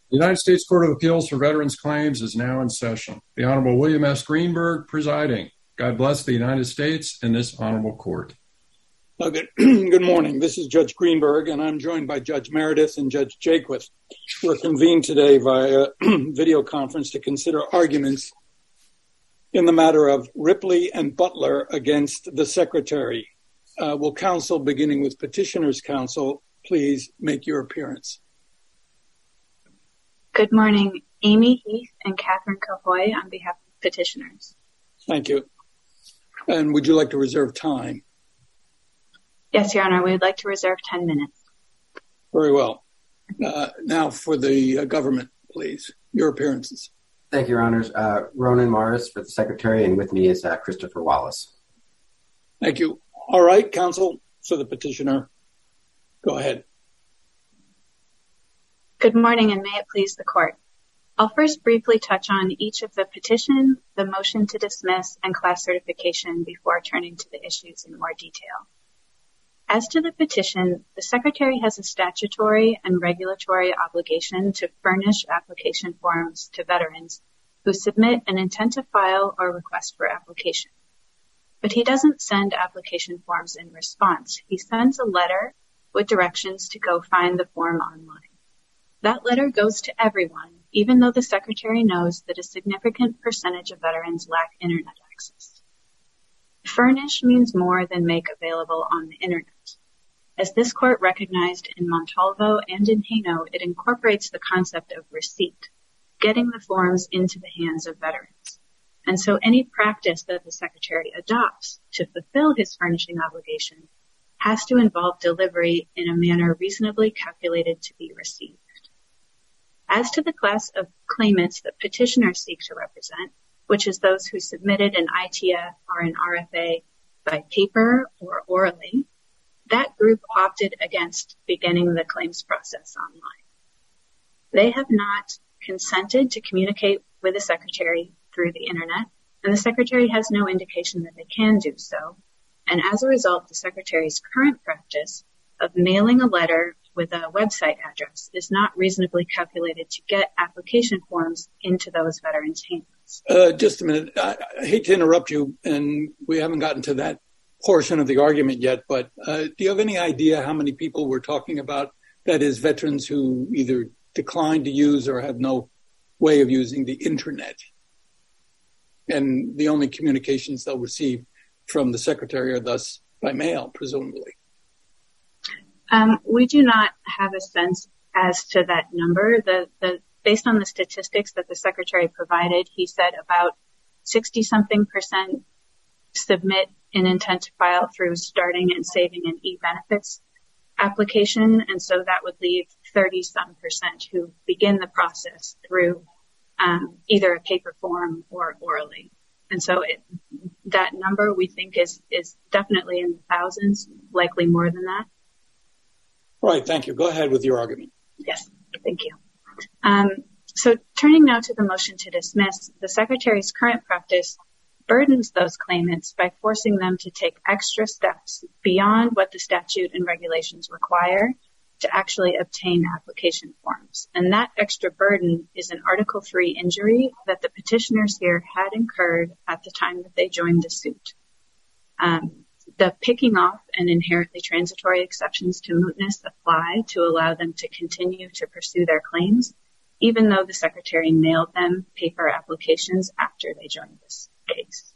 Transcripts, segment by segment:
The United States Court of Appeals for Veterans Claims is now in session. The Honorable William S. Greenberg presiding. God bless the United States and this honorable court. Good morning. This is Judge Greenberg, and I'm joined by Judge Meredith and Judge Jaquith. We're convened today via video conference to consider arguments in the matter of Ripley and Butler against the Secretary. Will counsel, beginning with petitioner's counsel, please make your appearance. Good morning. Amy Heath and Catherine Cahoy on behalf of petitioners. Thank you. And would you like to reserve time? Yes, Your Honor. We would like to reserve 10 minutes. Very well. Now for the government, please. Your appearances. Thank you, Your Honors. Ronan Morris for the Secretary, and with me is Christopher Wallace. Thank you. All right, counsel, for the petitioner. Go ahead. Good morning, and may it please the court. I'll first briefly touch on each of the petition, the motion to dismiss, and class certification before turning to the issues in more detail. As to the petition, the Secretary has a statutory and regulatory obligation to furnish application forms to veterans who submit an intent to file or request for application. But he doesn't send application forms in response. He sends a letter with directions to go find the form online. That letter goes to everyone, even though the Secretary knows that a significant percentage of veterans lack internet access. Furnish means more than make available on the internet. As this court recognized in Montalvo and in Haino, it incorporates the concept of receipt, getting the forms into the hands of veterans. And so any practice that the Secretary adopts to fulfill his furnishing obligation has to involve delivery in a manner reasonably calculated to be received. As to the class of claimants that petitioners seek to represent, which is those who submitted an ITF or an RFA by paper or orally, that group opted against beginning the claims process online. They have not consented to communicate with the Secretary through the internet, and the Secretary has no indication that they can do so. And as a result, the Secretary's current practice of mailing a letter with a website address is not reasonably calculated to get application forms into those veterans' hands. Just a minute. I hate to interrupt you, and we haven't gotten to that portion of the argument yet, but do you have any idea how many people we're talking about? That is, veterans who either decline to use or have no way of using the internet, and the only communications they'll receive from the Secretary are thus by mail, presumably. We do not have a sense as to that number. Based on the statistics that the Secretary provided, he said about 60-something% submit an intent to file through starting and saving an e-benefits application. And so that would leave 30-some% who begin the process through either a paper form or orally. And so that number we think is definitely in the thousands, likely more than that. Right. Thank you. Go ahead with your argument. Yes. Thank you. So turning now to the motion to dismiss, the Secretary's current practice burdens those claimants by forcing them to take extra steps beyond what the statute and regulations require to actually obtain application forms. And that extra burden is an Article III injury that the petitioners here had incurred at the time that they joined the suit. The picking off and inherently transitory exceptions to mootness apply to allow them to continue to pursue their claims, even though the Secretary mailed them paper applications after they joined this case.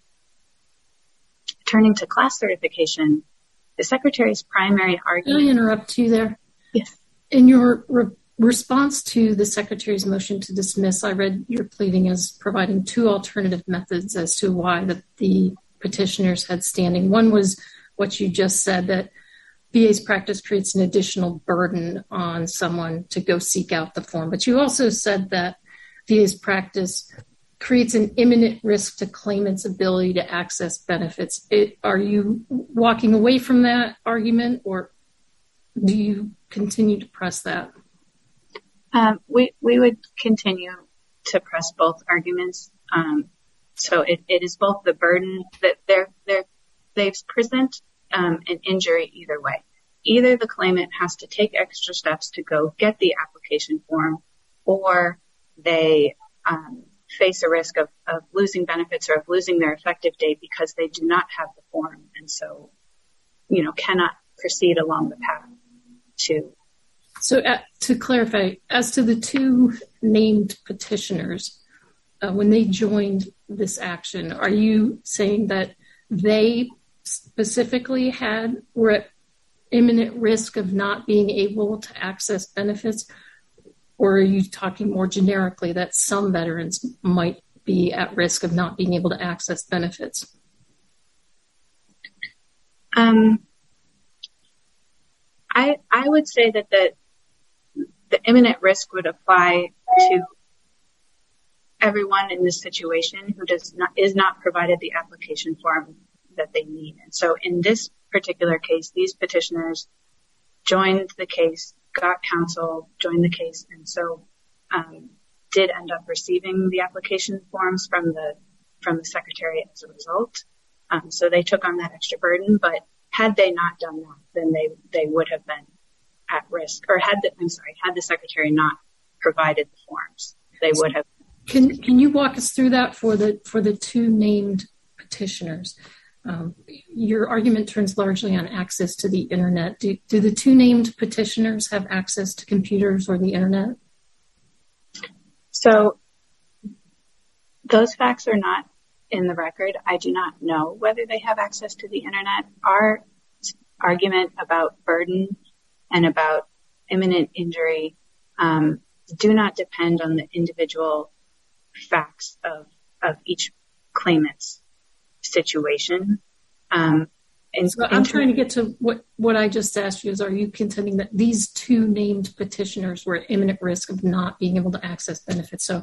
Turning to class certification, the Secretary's primary argument... Can I interrupt you there? Yes. In your response to the Secretary's motion to dismiss, I read your pleading as providing two alternative methods as to why the petitioners had standing. One was what you just said, that VA's practice creates an additional burden on someone to go seek out the form. But you also said that VA's practice creates an imminent risk to claimants' ability to access benefits. Are you walking away from that argument, or do you continue to press that? We would continue to press both arguments. So it is both the burden that they present an injury either way. Either the claimant has to take extra steps to go get the application form, or they face a risk of losing benefits or of losing their effective date because they do not have the form and so, cannot proceed along the path to. So to clarify, as to the two named petitioners, when they joined this action, are you saying that they specifically were at imminent risk of not being able to access benefits? Or are you talking more generically that some veterans might be at risk of not being able to access benefits? I would say that the imminent risk would apply to everyone in this situation who is not provided the application form that they need. And so in this particular case, these petitioners joined the case, got counsel, joined the case, and so did end up receiving the application forms from the secretary as a result. So they took on that extra burden, but had they not done that, then they would have been at risk, or had the secretary not provided the forms, they would have. Can you walk us through that for the two named petitioners? Your argument turns largely on access to the internet. Do the two named petitioners have access to computers or the internet? So those facts are not in the record. I do not know whether they have access to the internet. Our argument about burden and about imminent injury do not depend on the individual facts of each claimant's situation. And so I'm trying to get to what I just asked you is, are you contending that these two named petitioners were at imminent risk of not being able to access benefits? So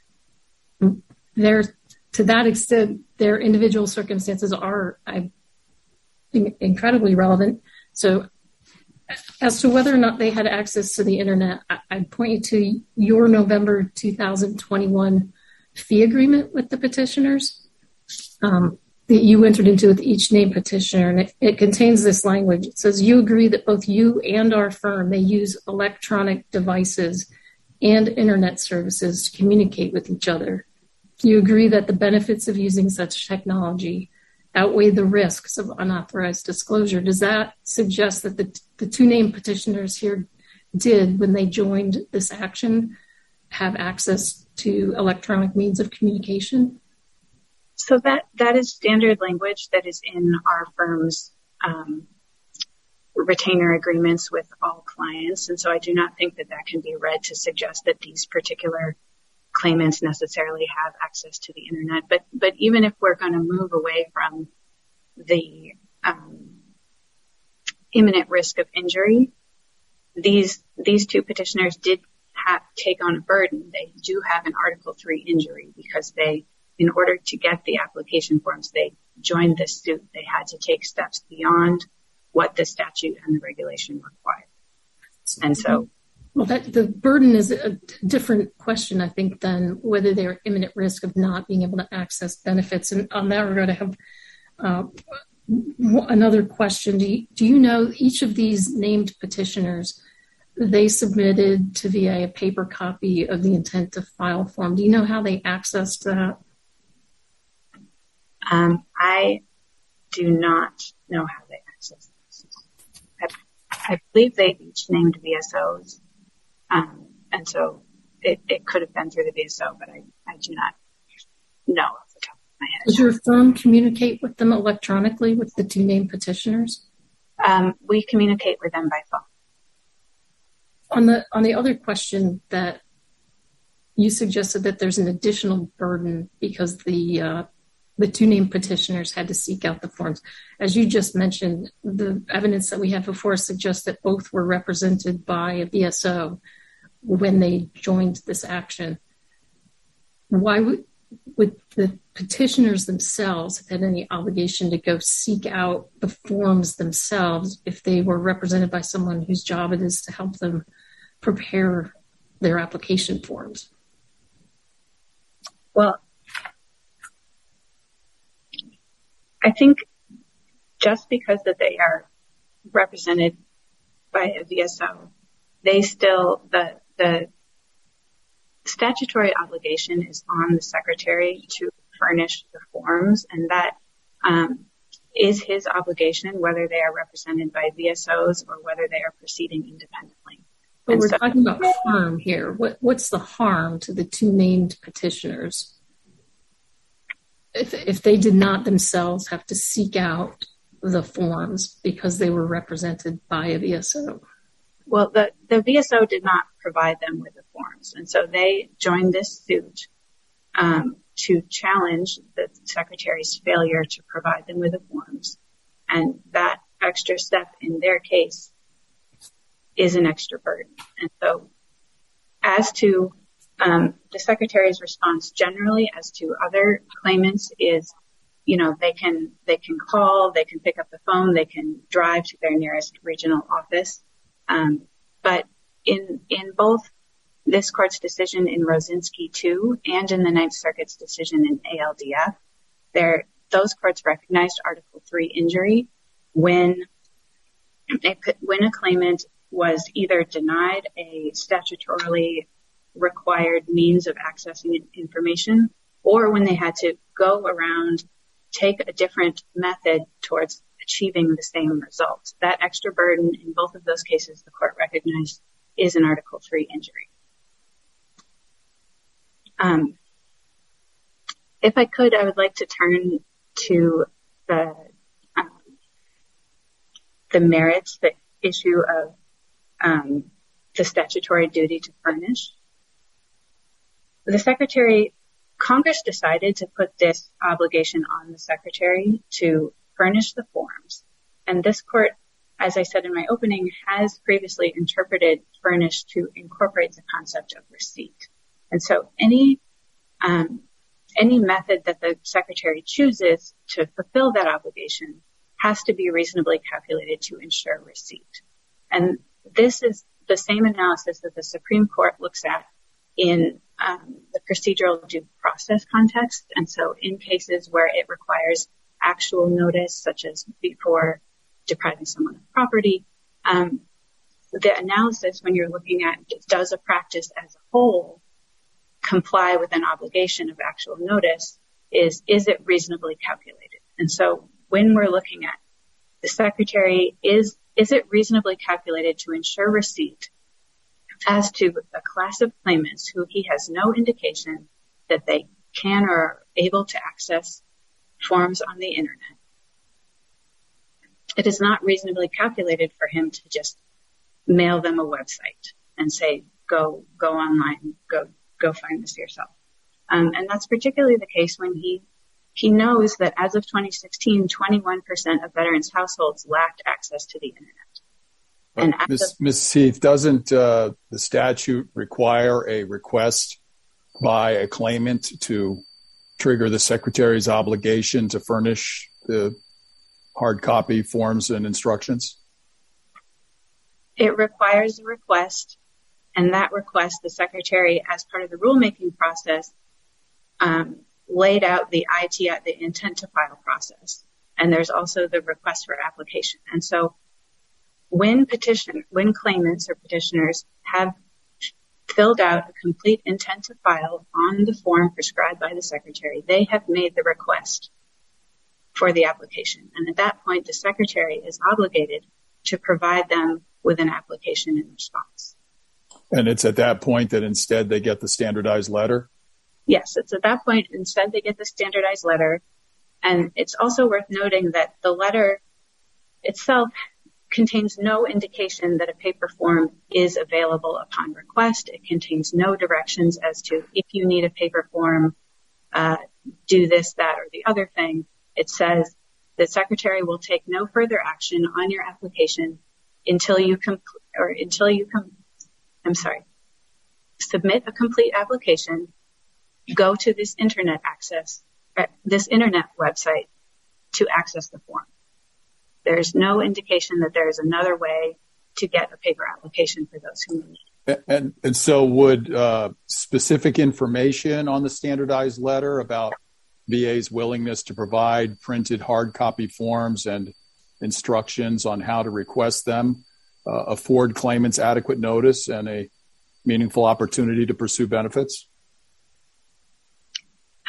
to that extent, their individual circumstances are, I think, incredibly relevant. So as to whether or not they had access to the internet, I'd point you to your November 2021 fee agreement with the petitioners that you entered into with each named petitioner. And it contains this language. It says, you agree that both you and our firm may use electronic devices and internet services to communicate with each other. You agree that the benefits of using such technology outweigh the risks of unauthorized disclosure. Does that suggest that the two named petitioners here did, when they joined this action, have access to electronic means of communication? So that is standard language that is in our firm's retainer agreements with all clients. And so I do not think that can be read to suggest that these particular claimants necessarily have access to the internet. But even if we're going to move away from the imminent risk of injury, these two petitioners did take on a burden. They do have an Article 3 injury because in order to get the application forms, they joined this suit. They had to take steps beyond what the statute and the regulation require. And so, well, the burden is a different question, I think, than whether they're at imminent risk of not being able to access benefits. And on that regard, I have another question. Do you know each of these named petitioners, they submitted to VA a paper copy of the intent to file form? Do you know how they accessed that? I do not know how they accessed it. I believe they each named VSOs. And so it could have been through the VSO, but I do not know off the top of my head. Does your firm communicate with them electronically with the two named petitioners? We communicate with them by phone. On the other question, that you suggested that there's an additional burden because the two named petitioners had to seek out the forms. As you just mentioned, the evidence that we have before suggests that both were represented by a VSO when they joined this action. Why would the petitioners themselves have had any obligation to go seek out the forms themselves if they were represented by someone whose job it is to help them prepare their application forms? Well, I think just because that they are represented by a VSO, they still, the statutory obligation is on the Secretary to furnish the forms, and that is his obligation, whether they are represented by VSOs or whether they are proceeding independently. But we're talking about harm here. What's the harm to the two named petitioners if they did not themselves have to seek out the forms because they were represented by a VSO? Well, the VSO did not provide them with the forms, and so they joined this suit to challenge the Secretary's failure to provide them with the forms. And that extra step in their case is an extra burden. And so as to the Secretary's response generally as to other claimants is, they can call, they can pick up the phone, they can drive to their nearest regional office. But in both this court's decision in Rosinski 2 and in the Ninth Circuit's decision in ALDF, those courts recognized Article 3 injury when a claimant was either denied a statutorily required means of accessing information, or when they had to go around, take a different method towards achieving the same results. That extra burden in both of those cases, the court recognized, is an Article 3 injury. If I could, I would like to turn to the merits, the issue of the statutory duty to furnish. Congress decided to put this obligation on the Secretary to furnish the forms. And this court, as I said in my opening, has previously interpreted furnish to incorporate the concept of receipt. And so any method that the Secretary chooses to fulfill that obligation has to be reasonably calculated to ensure receipt. And this is the same analysis that the Supreme Court looks at in the procedural due process context. And so in cases where it requires actual notice, such as before depriving someone of property, the analysis when you're looking at does a practice as a whole comply with an obligation of actual notice is it reasonably calculated? And so when we're looking at the Secretary, is it reasonably calculated to ensure receipt as to a class of claimants who he has no indication that they can or are able to access forms on the internet? It is not reasonably calculated for him to just mail them a website and say, go online, go find this yourself. And that's particularly the case when he knows that as of 2016, 21% of veterans' households lacked access to the internet. And Ms. Heath, doesn't the statute require a request by a claimant to trigger the Secretary's obligation to furnish the hard copy forms and instructions? It requires a request, and that request, the Secretary, as part of the rulemaking process, laid out the intent to file process. And there's also the request for application. And so when claimants or petitioners have filled out a complete intent to file on the form prescribed by the Secretary, they have made the request for the application. And at that point, the Secretary is obligated to provide them with an application in response. And it's at that point that instead they get the standardized letter? Yes, it's at that point instead they get the standardized letter. And it's also worth noting that the letter itself contains no indication that a paper form is available upon request. It contains no directions as to if you need a paper form, do this, that, or the other thing. It says the Secretary will take no further action on your application until you submit a complete application, go to this internet website to access the form. There's no indication that there's another way to get a paper application for those who need it. And so would specific information on the standardized letter about VA's willingness to provide printed hard copy forms and instructions on how to request them afford claimants adequate notice and a meaningful opportunity to pursue benefits?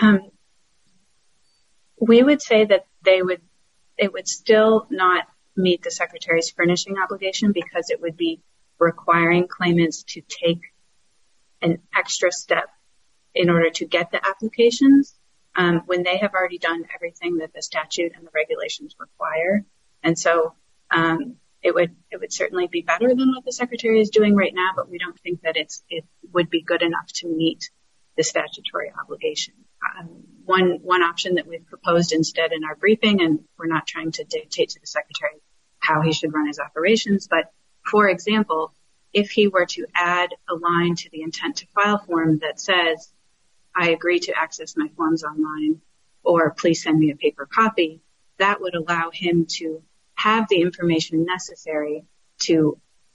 We would say that it would still not meet the Secretary's furnishing obligation because it would be requiring claimants to take an extra step in order to get the applications when they have already done everything that the statute and the regulations require. And so it would certainly be better than what the Secretary is doing right now, but we don't think that it would be good enough to meet the statutory obligation. One option that we've proposed instead in our briefing, and we're not trying to dictate to the Secretary how he should run his operations, but for example, if he were to add a line to the intent to file form that says, I agree to access my forms online, or please send me a paper copy, that would allow him to have the information necessary to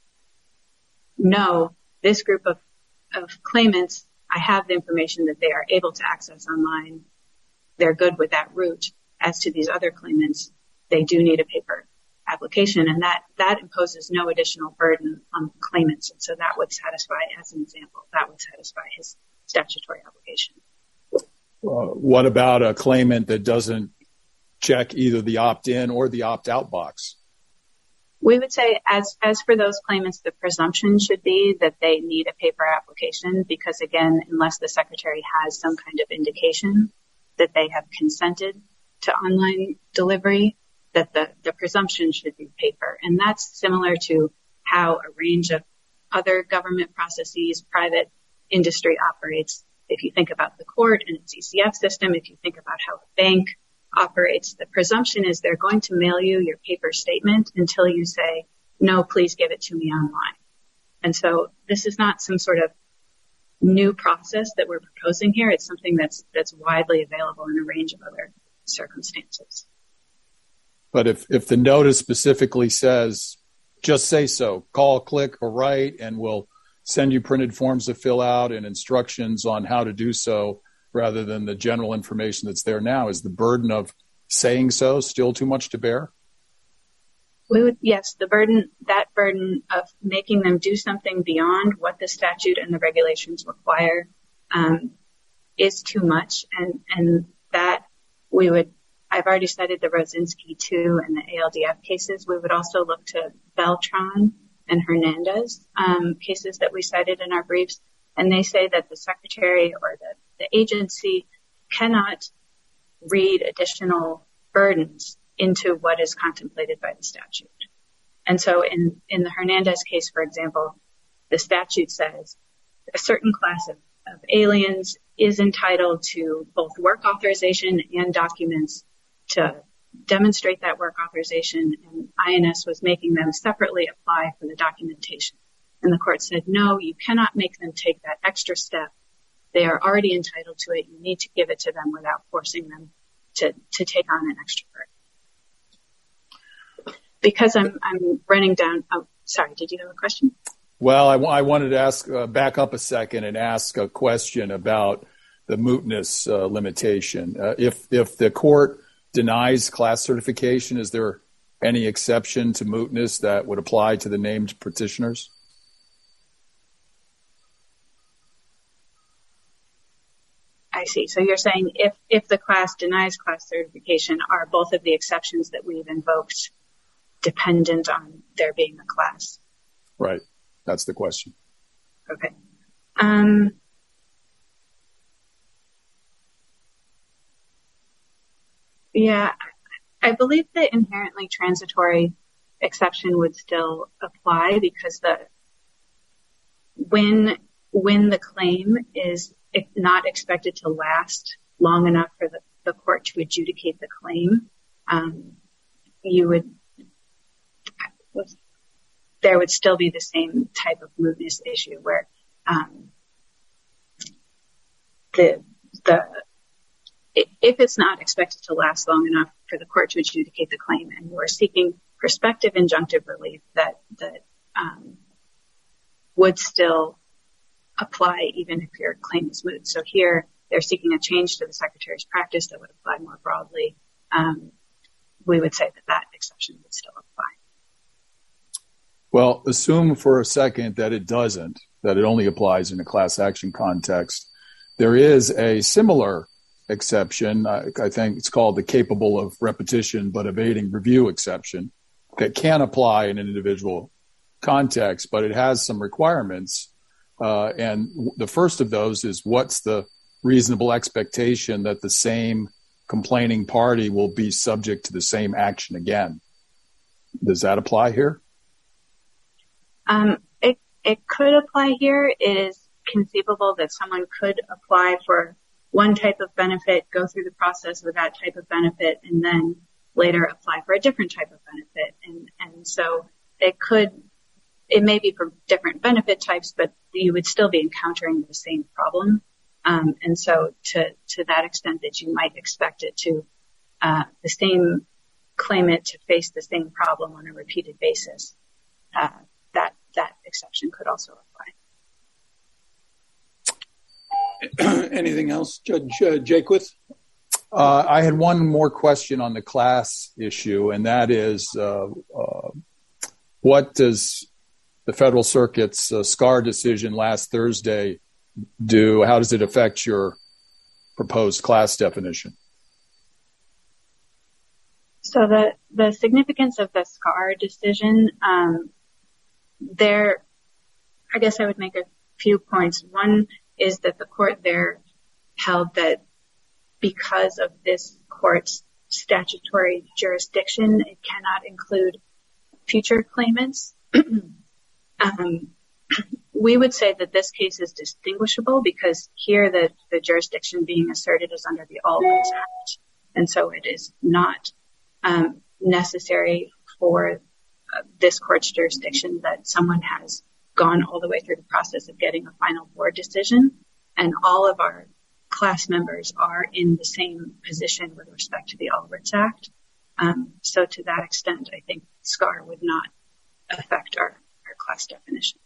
know this group of claimants. I have the information that they are able to access online. They're good with that route. As to these other claimants, they do need a paper application, and that imposes no additional burden on claimants. And so that would satisfy, as an example, that would satisfy his statutory obligation. What about a claimant that doesn't check either the opt-in or the opt-out box? We would say, as for those claimants, the presumption should be that they need a paper application because, again, unless the Secretary has some kind of indication that they have consented to online delivery, that the presumption should be paper. And that's similar to how a range of other government processes, private industry operates. If you think about the court and its ECF system, if you think about how a bank operates, the presumption is they're going to mail you your paper statement until you say, no, please give it to me online. And so this is not some sort of new process that we're proposing here. It's something that's widely available in a range of other circumstances. But if the notice specifically says, just say so, call, click, or write, and we'll send you printed forms to fill out and instructions on how to do so rather than the general information that's there now, is the burden of saying so still too much to bear? Yes, that burden of making them do something beyond what the statute and the regulations require is too much. And that I've already cited the Rosinski 2 and the ALDF cases. We would also look to Beltran and Hernandez cases that we cited in our briefs. And they say that the Secretary or the agency cannot read additional burdens into what is contemplated by the statute. And so in the Hernandez case, for example, the statute says a certain class of aliens is entitled to both work authorization and documents to demonstrate that work authorization, and INS was making them separately apply for the documentation. And the court said, no, you cannot make them take that extra step. They are already entitled to it. You need to give it to them without forcing them to take on an extra burden. Because I'm running down. Oh, sorry. Did you have a question? Well, I wanted to ask, back up a second and ask a question about the mootness limitation. If the court denies class certification, is there any exception to mootness that would apply to the named petitioners? I see. So you're saying if the class denies class certification, are both of the exceptions that we've invoked dependent on there being a class? Right. That's the question. Okay. Yeah, I believe the inherently transitory exception would still apply because when the claim is not expected to last long enough for the court to adjudicate the claim, there would still be the same type of mootness issue where if it's not expected to last long enough for the court to adjudicate the claim and you are seeking prospective injunctive relief that would still apply even if your claim is moot. So here they're seeking a change to the Secretary's practice that would apply more broadly. We would say that exception would still apply. Well, assume for a second that it doesn't, that it only applies in a class action context. There is a similar exception. I think it's called the capable of repetition but evading review exception that can apply in an individual context, but it has some requirements. And the first of those is what's the reasonable expectation that the same complaining party will be subject to the same action again. Does that apply here? It could apply here. It is conceivable that someone could apply for one type of benefit, go through the process with that type of benefit, and then later apply for a different type of benefit. And so it may be for different benefit types, but you would still be encountering the same problem. And so to that extent that you might expect it to, the same claimant to face the same problem on a repeated basis, that exception could also apply. Anything else, Judge Jaquith? I had one more question on the class issue, and that is what does the Federal Circuit's SCAR decision last Thursday do? How does it affect your proposed class definition? So the significance of the SCAR decision, I guess I would make a few points. One is that the court there held that because of this court's statutory jurisdiction, it cannot include future claimants. We would say that this case is distinguishable because here the jurisdiction being asserted is under the All Writs Act. And so it is not necessary for this court's jurisdiction that someone has gone all the way through the process of getting a final board decision. And all of our class members are in the same position with respect to the All Writs Act. So to that extent, I think SCAR would not affect our class definition.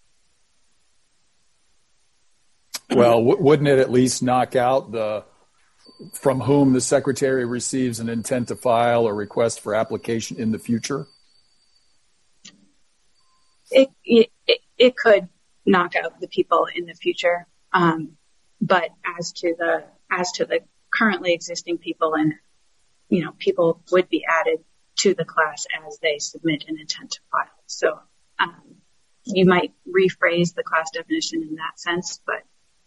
Well, wouldn't it at least knock out from whom the secretary receives an intent to file a request for application in the future? It could knock out the people in the future, but as to the currently existing people, and people would be added to the class as they submit an intent to file. So you might rephrase the class definition in that sense, but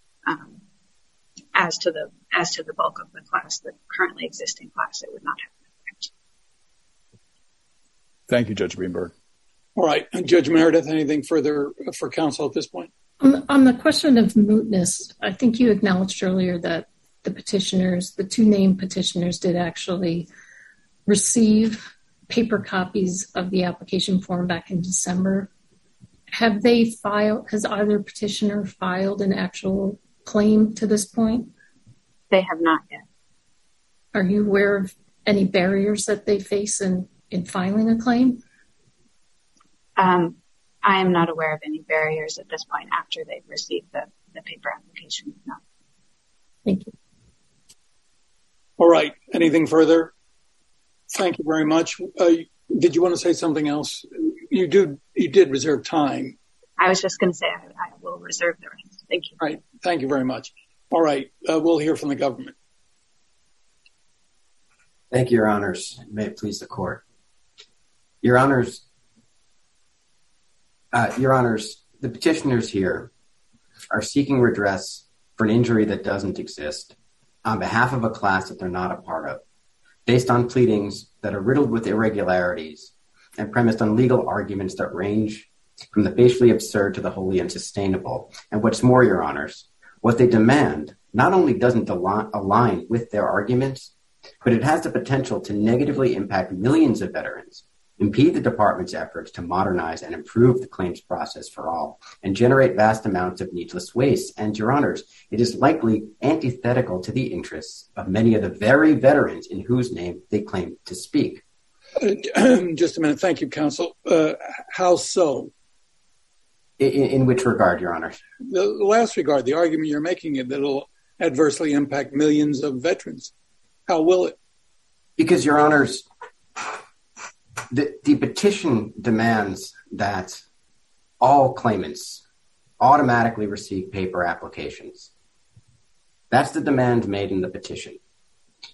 as to the bulk of the class, the currently existing class, it would not have an effect. Thank you, Judge Greenberg. All right. Judge Meredith, anything further for counsel at this point? On the question of mootness, I think you acknowledged earlier that the two named petitioners did actually receive paper copies of the application form back in December. Has either petitioner filed an actual claim to this point? They have not yet. Are you aware of any barriers that they face in filing a claim? I am not aware of any barriers at this point after they've received the paper application. No. Thank you. All right. Anything further? Thank you very much. Did you want to say something else? You did reserve time. I was just going to say I will reserve the rest. Thank you. All right. Thank you very much. All right. We'll hear from the government. Thank you, Your Honors. May it please the court. Your Honors, the petitioners here are seeking redress for an injury that doesn't exist on behalf of a class that they're not a part of, based on pleadings that are riddled with irregularities and premised on legal arguments that range from the facially absurd to the wholly unsustainable. And what's more, Your Honors, what they demand not only doesn't align with their arguments, but it has the potential to negatively impact millions of veterans, impede the department's efforts to modernize and improve the claims process for all, and generate vast amounts of needless waste. And, Your Honors, it is likely antithetical to the interests of many of the very veterans in whose name they claim to speak. Just a minute. Thank you, counsel. How so? In which regard, Your Honor? The last regard, the argument you're making that it'll adversely impact millions of veterans. How will it? Because, Your Honors, the petition demands that all claimants automatically receive paper applications. That's the demand made in the petition.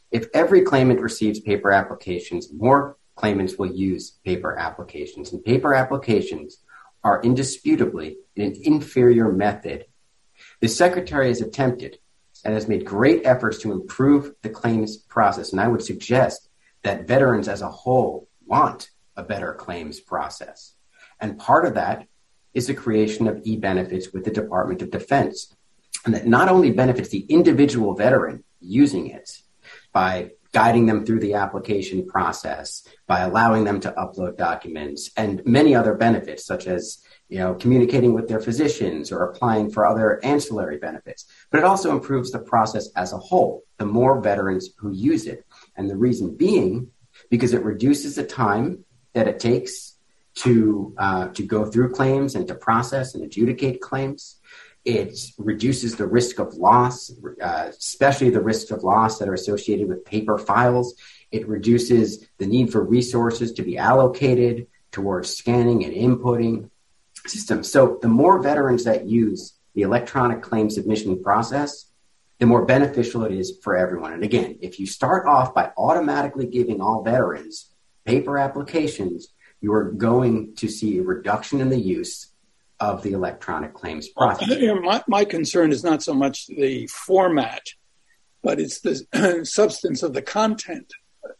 If every claimant receives paper applications, more claimants will use paper applications. And paper applications are indisputably an inferior method. The Secretary has attempted and has made great efforts to improve the claims process. And I would suggest that veterans as a whole want a better claims process. And part of that is the creation of e-benefits with the Department of Defense. And that not only benefits the individual veteran using it by guiding them through the application process, by allowing them to upload documents, and many other benefits, such as communicating with their physicians or applying for other ancillary benefits. But it also improves the process as a whole, the more veterans who use it. And the reason being, because it reduces the time that it takes to go through claims and to process and adjudicate claims. It reduces the risk of loss, especially the risks of loss that are associated with paper files. It reduces the need for resources to be allocated towards scanning and inputting systems. So the more veterans that use the electronic claim submission process, the more beneficial it is for everyone. And again, if you start off by automatically giving all veterans paper applications, you are going to see a reduction in the use of the electronic claims process. My concern is not so much the format, but it's the substance of the content.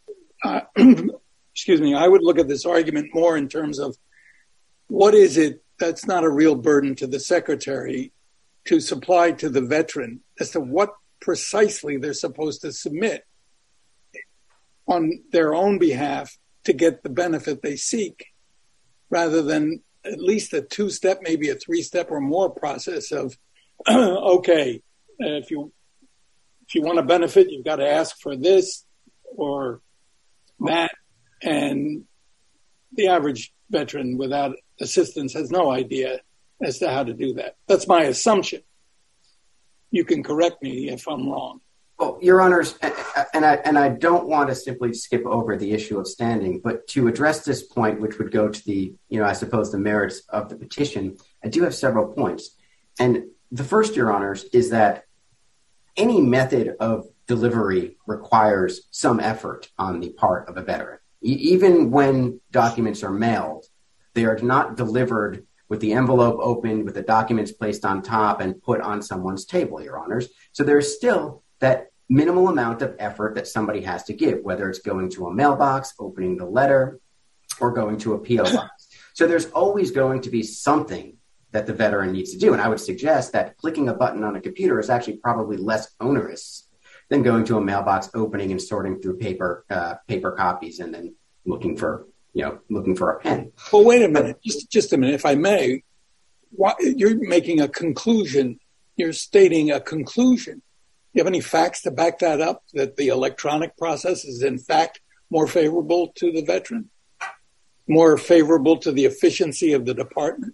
Excuse me. I would look at this argument more in terms of what is it that's not a real burden to the Secretary to supply to the veteran as to what precisely they're supposed to submit on their own behalf to get the benefit they seek, rather than at least a two-step, maybe a three-step or more process of, okay, if you want a benefit, you've got to ask for this or that. And the average veteran without assistance has no idea as to how to do that. That's my assumption. You can correct me if I'm wrong. Well, Your Honors, and I don't want to simply skip over the issue of standing, but to address this point, which would go to the, I suppose, the merits of the petition, I do have several points. And the first, Your Honors, is that any method of delivery requires some effort on the part of a veteran. Even when documents are mailed, they are not delivered with the envelope opened, with the documents placed on top and put on someone's table, Your Honors. So there's still that minimal amount of effort that somebody has to give, whether it's going to a mailbox, opening the letter, or going to a P.O. box. So there's always going to be something that the veteran needs to do. And I would suggest that clicking a button on a computer is actually probably less onerous than going to a mailbox, opening and sorting through paper copies and then looking for a pen. Well, wait a minute, just a minute, if I may. You're making a conclusion. You're stating a conclusion. Do you have any facts to back that up, that the electronic process is in fact more favorable to the veteran, more favorable to the efficiency of the department?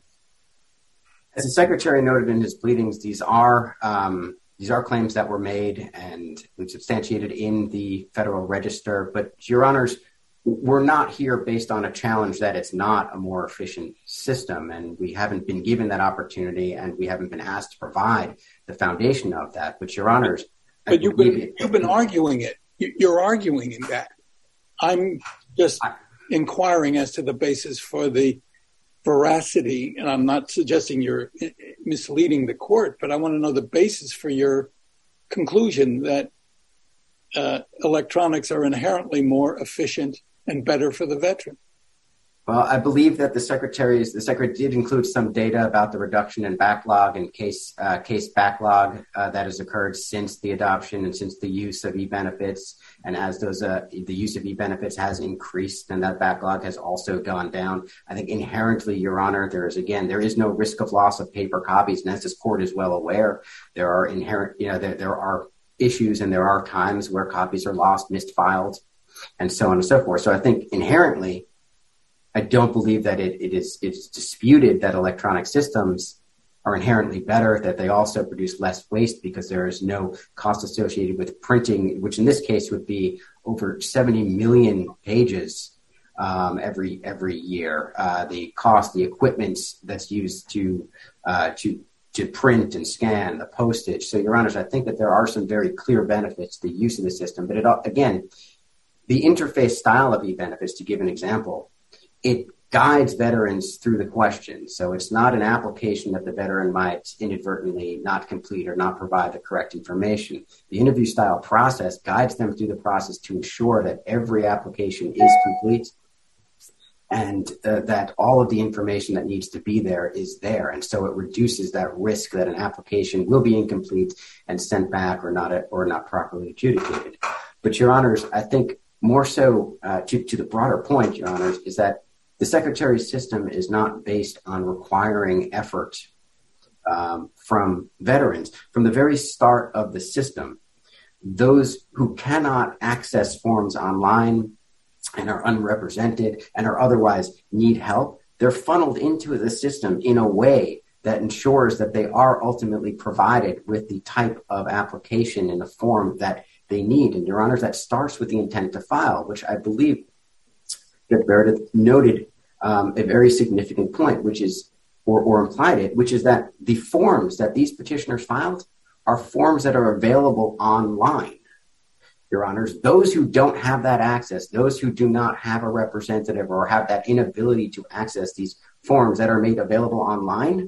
As the Secretary noted in his pleadings, these are claims that were made and substantiated in the Federal Register. But, Your Honors, we're not here based on a challenge that it's not a more efficient system, and we haven't been given that opportunity, and we haven't been asked to provide the foundation of that. But, Your Honors, but you've been arguing it. You're arguing in that. I'm just inquiring as to the basis for the veracity, and I'm not suggesting you're misleading the court, but I want to know the basis for your conclusion that electronics are inherently more efficient and better for the veteran. Well, I believe that the Secretary did include some data about the reduction in backlog and case backlog that has occurred since the adoption and since the use of e-benefits. And as the use of e-benefits has increased and that backlog has also gone down, I think inherently, Your Honor, there is no risk of loss of paper copies. And as this court is well aware, there are there are issues and there are times where copies are lost, misfiled, and so on and so forth. So I think inherently, I don't believe that it's disputed that electronic systems are inherently better, that they also produce less waste because there is no cost associated with printing, which in this case would be over 70 million pages every year. The equipment that's used to to print and scan, the postage. So, Your Honors, I think that there are some very clear benefits to the use of the system. But again, the interface style of e-benefits, to give an example, it guides veterans through the questions. So it's not an application that the veteran might inadvertently not complete or not provide the correct information. The interview style process guides them through the process to ensure that every application is complete and that all of the information that needs to be there is there. And so it reduces that risk that an application will be incomplete and sent back or not properly adjudicated. But, Your Honors, I think more so to the broader point, Your Honors, is that the Secretary's system is not based on requiring effort from veterans. From the very start of the system, those who cannot access forms online and are unrepresented and are otherwise need help, they're funneled into the system in a way that ensures that they are ultimately provided with the type of application in the form that they need. And, Your Honors, that starts with the intent to file, which I believe that Meredith noted a very significant point, which is, or implied it, which is that the forms that these petitioners filed are forms that are available online. Your Honors, those who don't have that access, those who do not have a representative or have that inability to access these forms that are made available online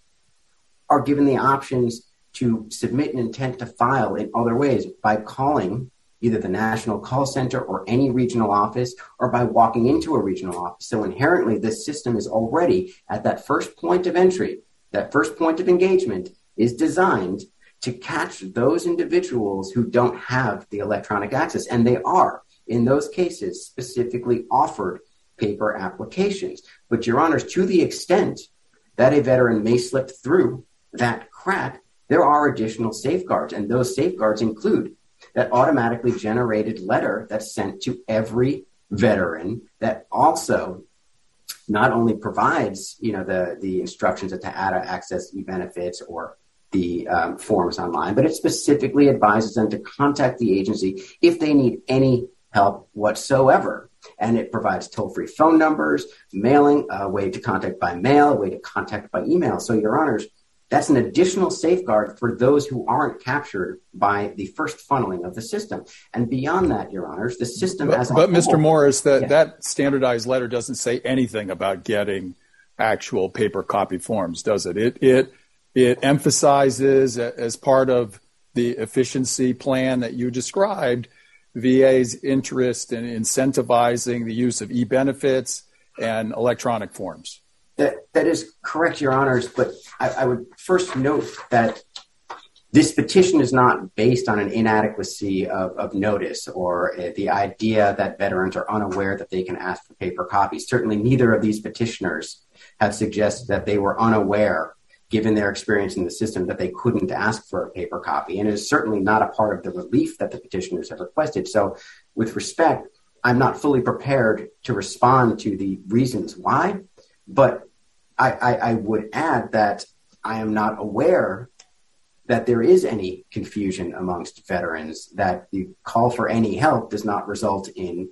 are given the options to submit an intent to file in other ways by calling either the National Call Center or any regional office or by walking into a regional office. So inherently, this system is already at that first point of entry, that first point of engagement is designed to catch those individuals who don't have the electronic access. And they are, in those cases, specifically offered paper applications. But, Your Honors, to the extent that a veteran may slip through that crack, there are additional safeguards. And those safeguards include that automatically generated letter that's sent to every veteran that also not only provides, the instructions to how to access e-benefits or the forms online, but it specifically advises them to contact the agency if they need any help whatsoever. And it provides toll-free phone numbers, mailing, a way to contact by mail, a way to contact by email. So, Your Honors, that's an additional safeguard for those who aren't captured by the first funneling of the system. And beyond that, Your Honors, the system as a whole. But, Mr. Morris, that standardized letter doesn't say anything about getting actual paper copy forms, does it? It emphasizes, as part of the efficiency plan that you described, VA's interest in incentivizing the use of e-benefits and electronic forms. That is correct, Your Honors, but I would first note that this petition is not based on an inadequacy of notice or the idea that veterans are unaware that they can ask for paper copies. Certainly neither of these petitioners have suggested that they were unaware, given their experience in the system, that they couldn't ask for a paper copy. And it is certainly not a part of the relief that the petitioners have requested. So with respect, I'm not fully prepared to respond to the reasons why, but I would add that I am not aware that there is any confusion amongst veterans, that the call for any help does not result in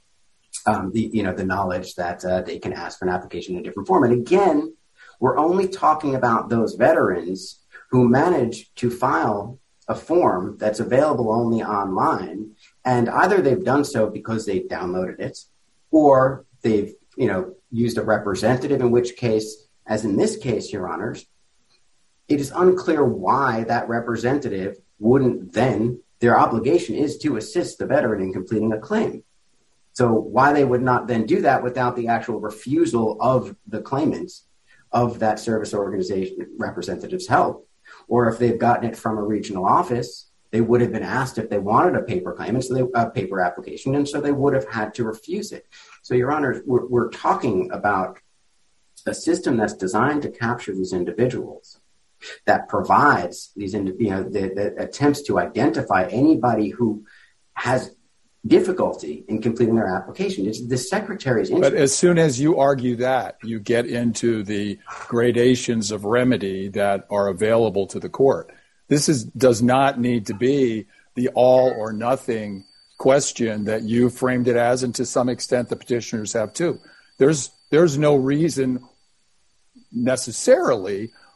the knowledge that they can ask for an application in a different form. And again, we're only talking about those veterans who manage to file a form that's available only online, and either they've done so because they downloaded it, or they've used a representative, in which case, as in this case, Your Honors, it is unclear why that representative wouldn't then, their obligation is to assist the veteran in completing a claim. So why they would not then do that without the actual refusal of the claimants of that service organization representative's help, or if they've gotten it from a regional office, they would have been asked if they wanted a paper claim, and so a paper application, and so they would have had to refuse it. So, Your Honor, we're talking about a system that's designed to capture these individuals, that provides these, that attempts to identify anybody who has difficulty in completing their application. It's the Secretary's interest. But as soon as you argue that, you get into the gradations of remedy that are available to the court. This does not need to be the all or nothing question that you framed it as, and to some extent the petitioners have too. There's no reason necessarily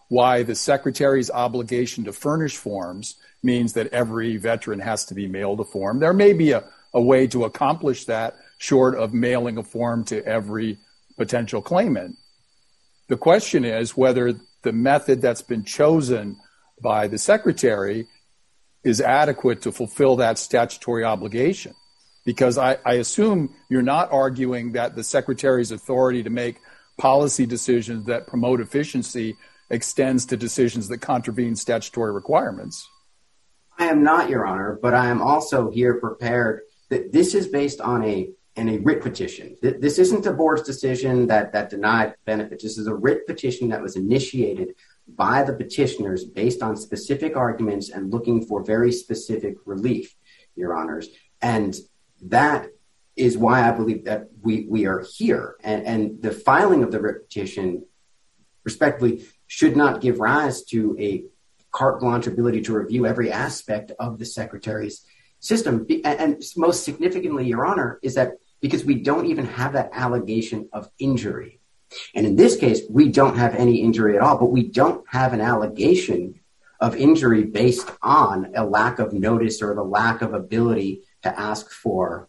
why the Secretary's obligation to furnish forms means that every veteran has to be mailed a form. There may be a way to accomplish that short of mailing a form to every potential claimant. The question is whether the method that's been chosen by the Secretary is adequate to fulfill that statutory obligation. Because I assume you're not arguing that the Secretary's authority to make policy decisions that promote efficiency extends to decisions that contravene statutory requirements. I am not, Your Honor, but I am also here prepared that this is based on a writ petition. This isn't a board's decision that denied benefits. This is a writ petition that was initiated by the petitioners based on specific arguments and looking for very specific relief, Your Honors. And that is why I believe that we are here. And the filing of the writ petition, respectively, should not give rise to a carte blanche ability to review every aspect of the Secretary's system. And most significantly, Your Honor, is that because we don't even have that allegation of injury. And in this case, we don't have any injury at all, but we don't have an allegation of injury based on a lack of notice or the lack of ability to ask for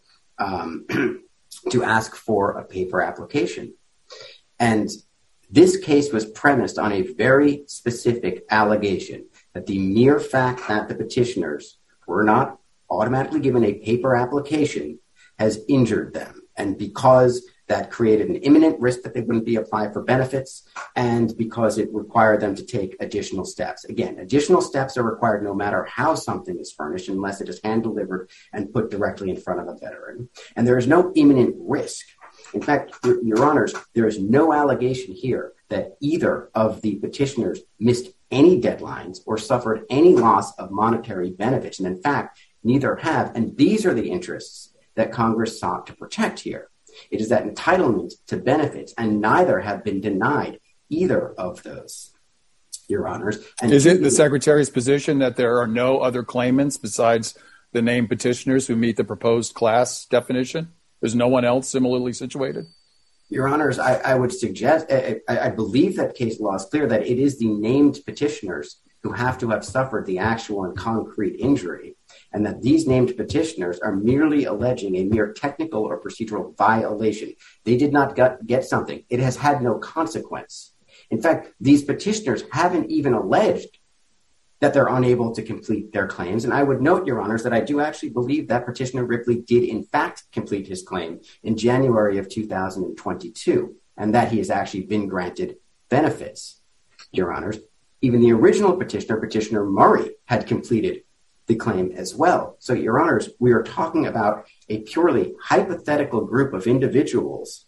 a paper application. And this case was premised on a very specific allegation that the mere fact that the petitioners were not automatically given a paper application has injured them. And because that created an imminent risk that they wouldn't be applied for benefits, and because it required them to take additional steps. Again, additional steps are required no matter how something is furnished, unless it is hand-delivered and put directly in front of a veteran. And there is no imminent risk. In fact, Your Honors, there is no allegation here that either of the petitioners missed any deadlines or suffered any loss of monetary benefits. And in fact, neither have. And these are the interests that Congress sought to protect here. It is that entitlement to benefits, and neither have been denied either of those, Your Honors. And is it the Secretary's position that there are no other claimants besides the named petitioners who meet the proposed class definition? There's no one else similarly situated? Your Honors, I would suggest, I believe that case law is clear that it is the named petitioners who have to have suffered the actual and concrete injury, and that these named petitioners are merely alleging a mere technical or procedural violation. They did not get something. It has had no consequence. In fact, these petitioners haven't even alleged that they're unable to complete their claims. And I would note, Your Honors, that I do actually believe that Petitioner Ripley did in fact complete his claim in January of 2022, and that he has actually been granted benefits, Your Honors. Even the original petitioner, Petitioner Murray, had completed the claim as well. So, Your Honors, we are talking about a purely hypothetical group of individuals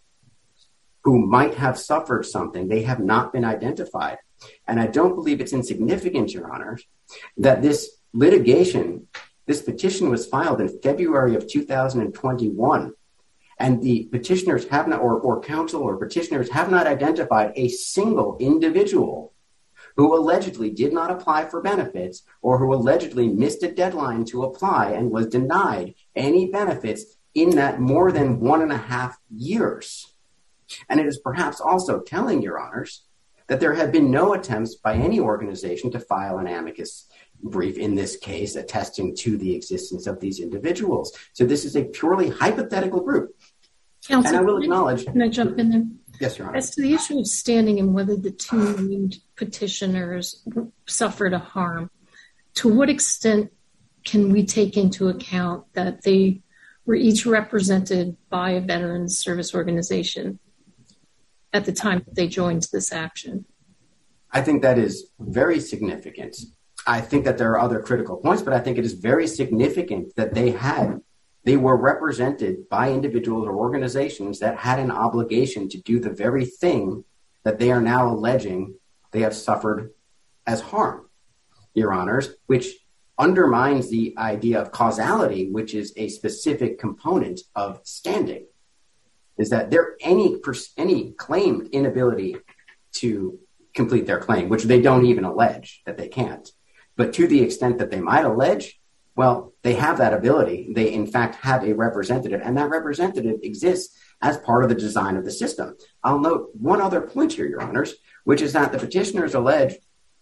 who might have suffered something. They have not been identified. And I don't believe it's insignificant, Your Honors, that this litigation, this petition was filed in February of 2021, and the petitioners have not, or counsel or petitioners have not identified a single individual who allegedly did not apply for benefits or who allegedly missed a deadline to apply and was denied any benefits in that more than 1.5 years. And it is perhaps also telling, Your Honors, that there have been no attempts by any organization to file an amicus brief in this case attesting to the existence of these individuals. So this is a purely hypothetical group. Counsel, and I will acknowledge... Can I jump in there? Yes, Your Honor. As to the issue of standing and whether the two named petitioners suffered a harm, to what extent can we take into account that they were each represented by a veterans service organization at the time that they joined this action? I think that is very significant. I think that there are other critical points, but I think it is very significant that they were represented by individuals or organizations that had an obligation to do the very thing that they are now alleging they have suffered as harm, Your Honors, which undermines the idea of causality, which is a specific component of standing. Is that there any claimed inability to complete their claim, which they don't even allege that they can't. But to the extent that they might allege, well, they have that ability. They, in fact, have a representative, and that representative exists as part of the design of the system. I'll note one other point here, Your Honors, which is that the petitioners allege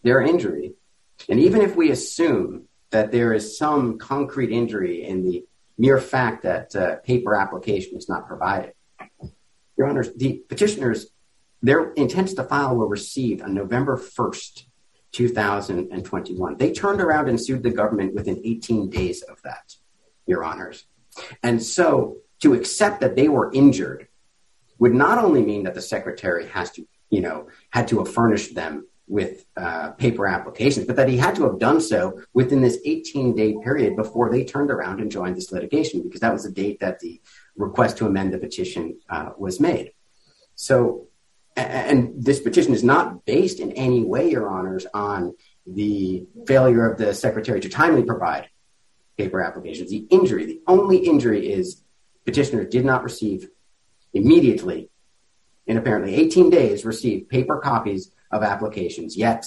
their injury, and even if we assume that there is some concrete injury in the mere fact that paper application is not provided, Your Honors, the petitioners, their intents to file were received on November 1st, 2021. They turned around and sued the government within 18 days of that, Your Honors. And so to accept that they were injured would not only mean that the secretary had to have furnished them with paper applications, but that he had to have done so within this 18-day period before they turned around and joined this litigation, because that was the date that the request to amend the petition was made. So, and this petition is not based in any way, Your Honors, on the failure of the secretary to timely provide paper applications. The only injury is petitioners did not receive immediately, in apparently 18 days, receive paper copies of applications, yet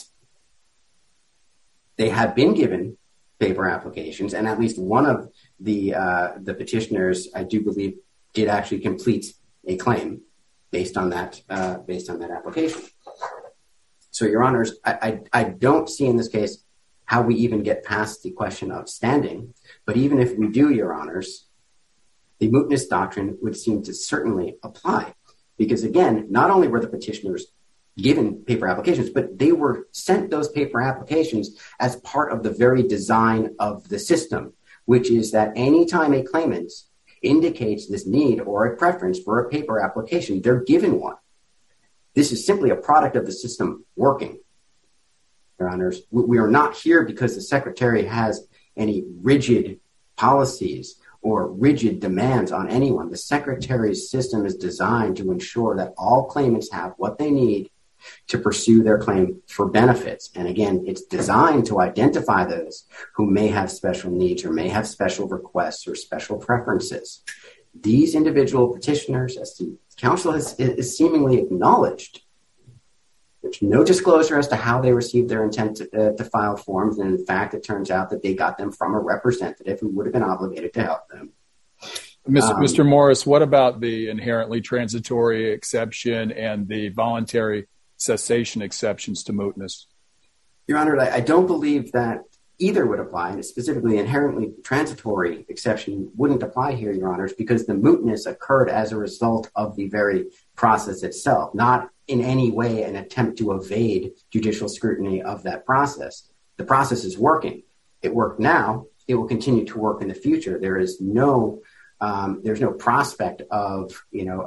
they have been given paper applications, and at least one of the petitioners, I do believe, did actually complete a claim based on that application. So, Your Honors, I don't see in this case how we even get past the question of standing, but even if we do, Your Honors, the mootness doctrine would seem to certainly apply, because again, not only were the petitioners given paper applications, but they were sent those paper applications as part of the very design of the system, which is that anytime a claimant indicates this need or a preference for a paper application, they're given one. This is simply a product of the system working, Your Honors. We are not here because the secretary has any rigid policies or rigid demands on anyone. The secretary's system is designed to ensure that all claimants have what they need to pursue their claim for benefits. And again, it's designed to identify those who may have special needs or may have special requests or special preferences. These individual petitioners, as the counsel is seemingly acknowledged, there's no disclosure as to how they received their intent to file forms. And in fact, it turns out that they got them from a representative who would have been obligated to help them. Mr. Morris, what about the inherently transitory exception and the voluntary cessation exceptions to mootness? Your Honor, I don't believe that either would apply, and specifically the inherently transitory exception wouldn't apply here, Your Honors, because the mootness occurred as a result of the very process itself, not in any way an attempt to evade judicial scrutiny of that process. The process is working. It worked now. It will continue to work in the future. There is no there's no prospect of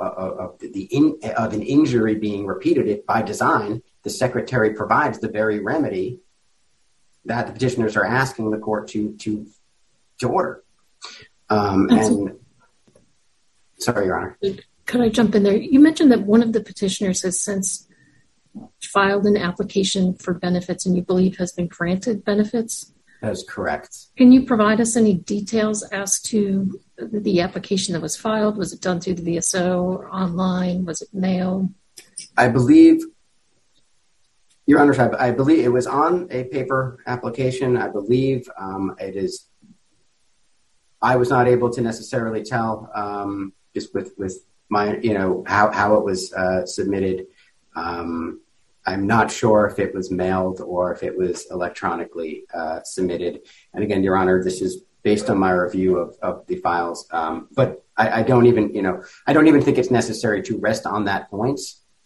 an injury being repeated. If by design the secretary provides the very remedy that the petitioners are asking the court to order. Sorry, Your Honor. Could I jump in there? You mentioned that one of the petitioners has since filed an application for benefits and you believe has been granted benefits? That is correct. Can you provide us any details as to the application that was filed? Was it done through the VSO or online? Was it mail? I believe, Your Honor, I believe it was on a paper application. I believe it is. I was not able to necessarily tell just with my, how it was submitted. I'm not sure if it was mailed or if it was electronically submitted. And again, Your Honor, this is based on my review of the files. But I don't even think it's necessary to rest on that point.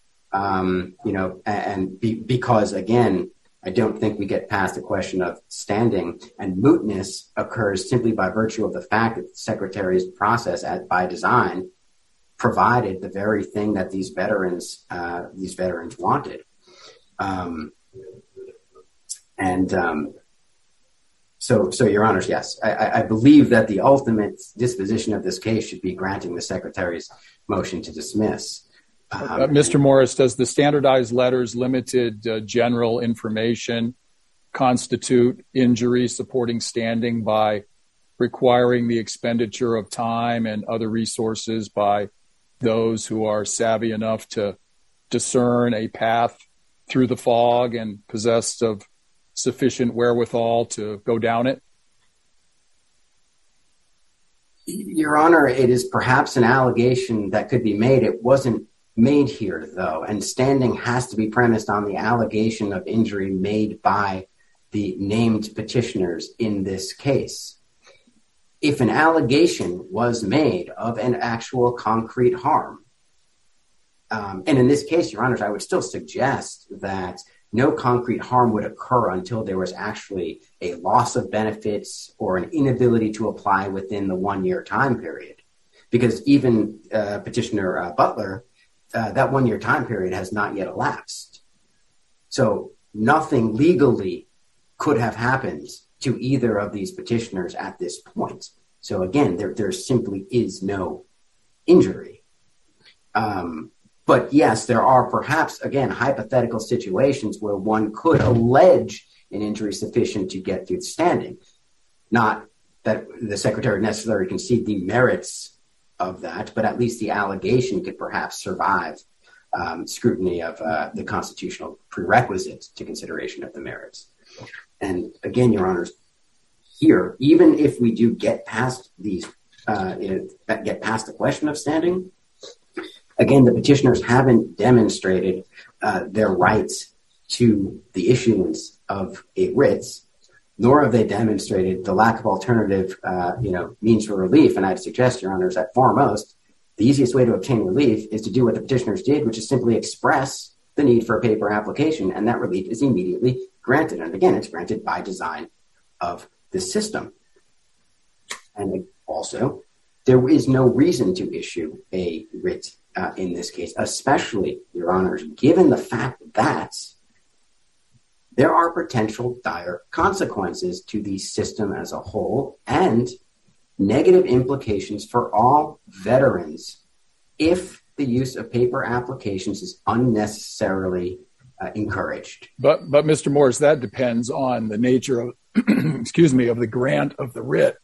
Because again, I don't think we get past the question of standing, and mootness occurs simply by virtue of the fact that the Secretary's process by design provided the very thing that these veterans wanted. So Your Honors, yes, I believe that the ultimate disposition of this case should be granting the Secretary's motion to dismiss. Mr. Morris, does the standardized letters limited general information constitute injury supporting standing by requiring the expenditure of time and other resources by those who are savvy enough to discern a path through the fog and possessed of sufficient wherewithal to go down it? Your Honor, it is perhaps an allegation that could be made. It wasn't made here, though, and standing has to be premised on the allegation of injury made by the named petitioners in this case. If an allegation was made of an actual concrete harm, and in this case, Your Honors, I would still suggest that no concrete harm would occur until there was actually a loss of benefits or an inability to apply within the 1-year time period. Because even Petitioner Butler, that 1-year time period has not yet elapsed. So nothing legally could have happened to either of these petitioners at this point. So again, there simply is no injury. But yes, there are perhaps, again, hypothetical situations where one could allege an injury sufficient to get through standing. Not that the Secretary necessarily concede the merits of that, but at least the allegation could perhaps survive scrutiny of the constitutional prerequisites to consideration of the merits. And again, Your Honors, here, even if we do get past these, get past the question of standing, again, the petitioners haven't demonstrated their rights to the issuance of a writ, nor have they demonstrated the lack of alternative, means for relief. And I'd suggest, Your Honors, that foremost, the easiest way to obtain relief is to do what the petitioners did, which is simply express the need for a paper application, and that relief is immediately granted. And again, it's granted by design of the system. And also, there is no reason to issue a writ in this case, especially, Your Honors, given the fact that there are potential dire consequences to the system as a whole and negative implications for all veterans if the use of paper applications is unnecessarily encouraged. But Mr. Morris, that depends on the nature of, of the grant of the writ.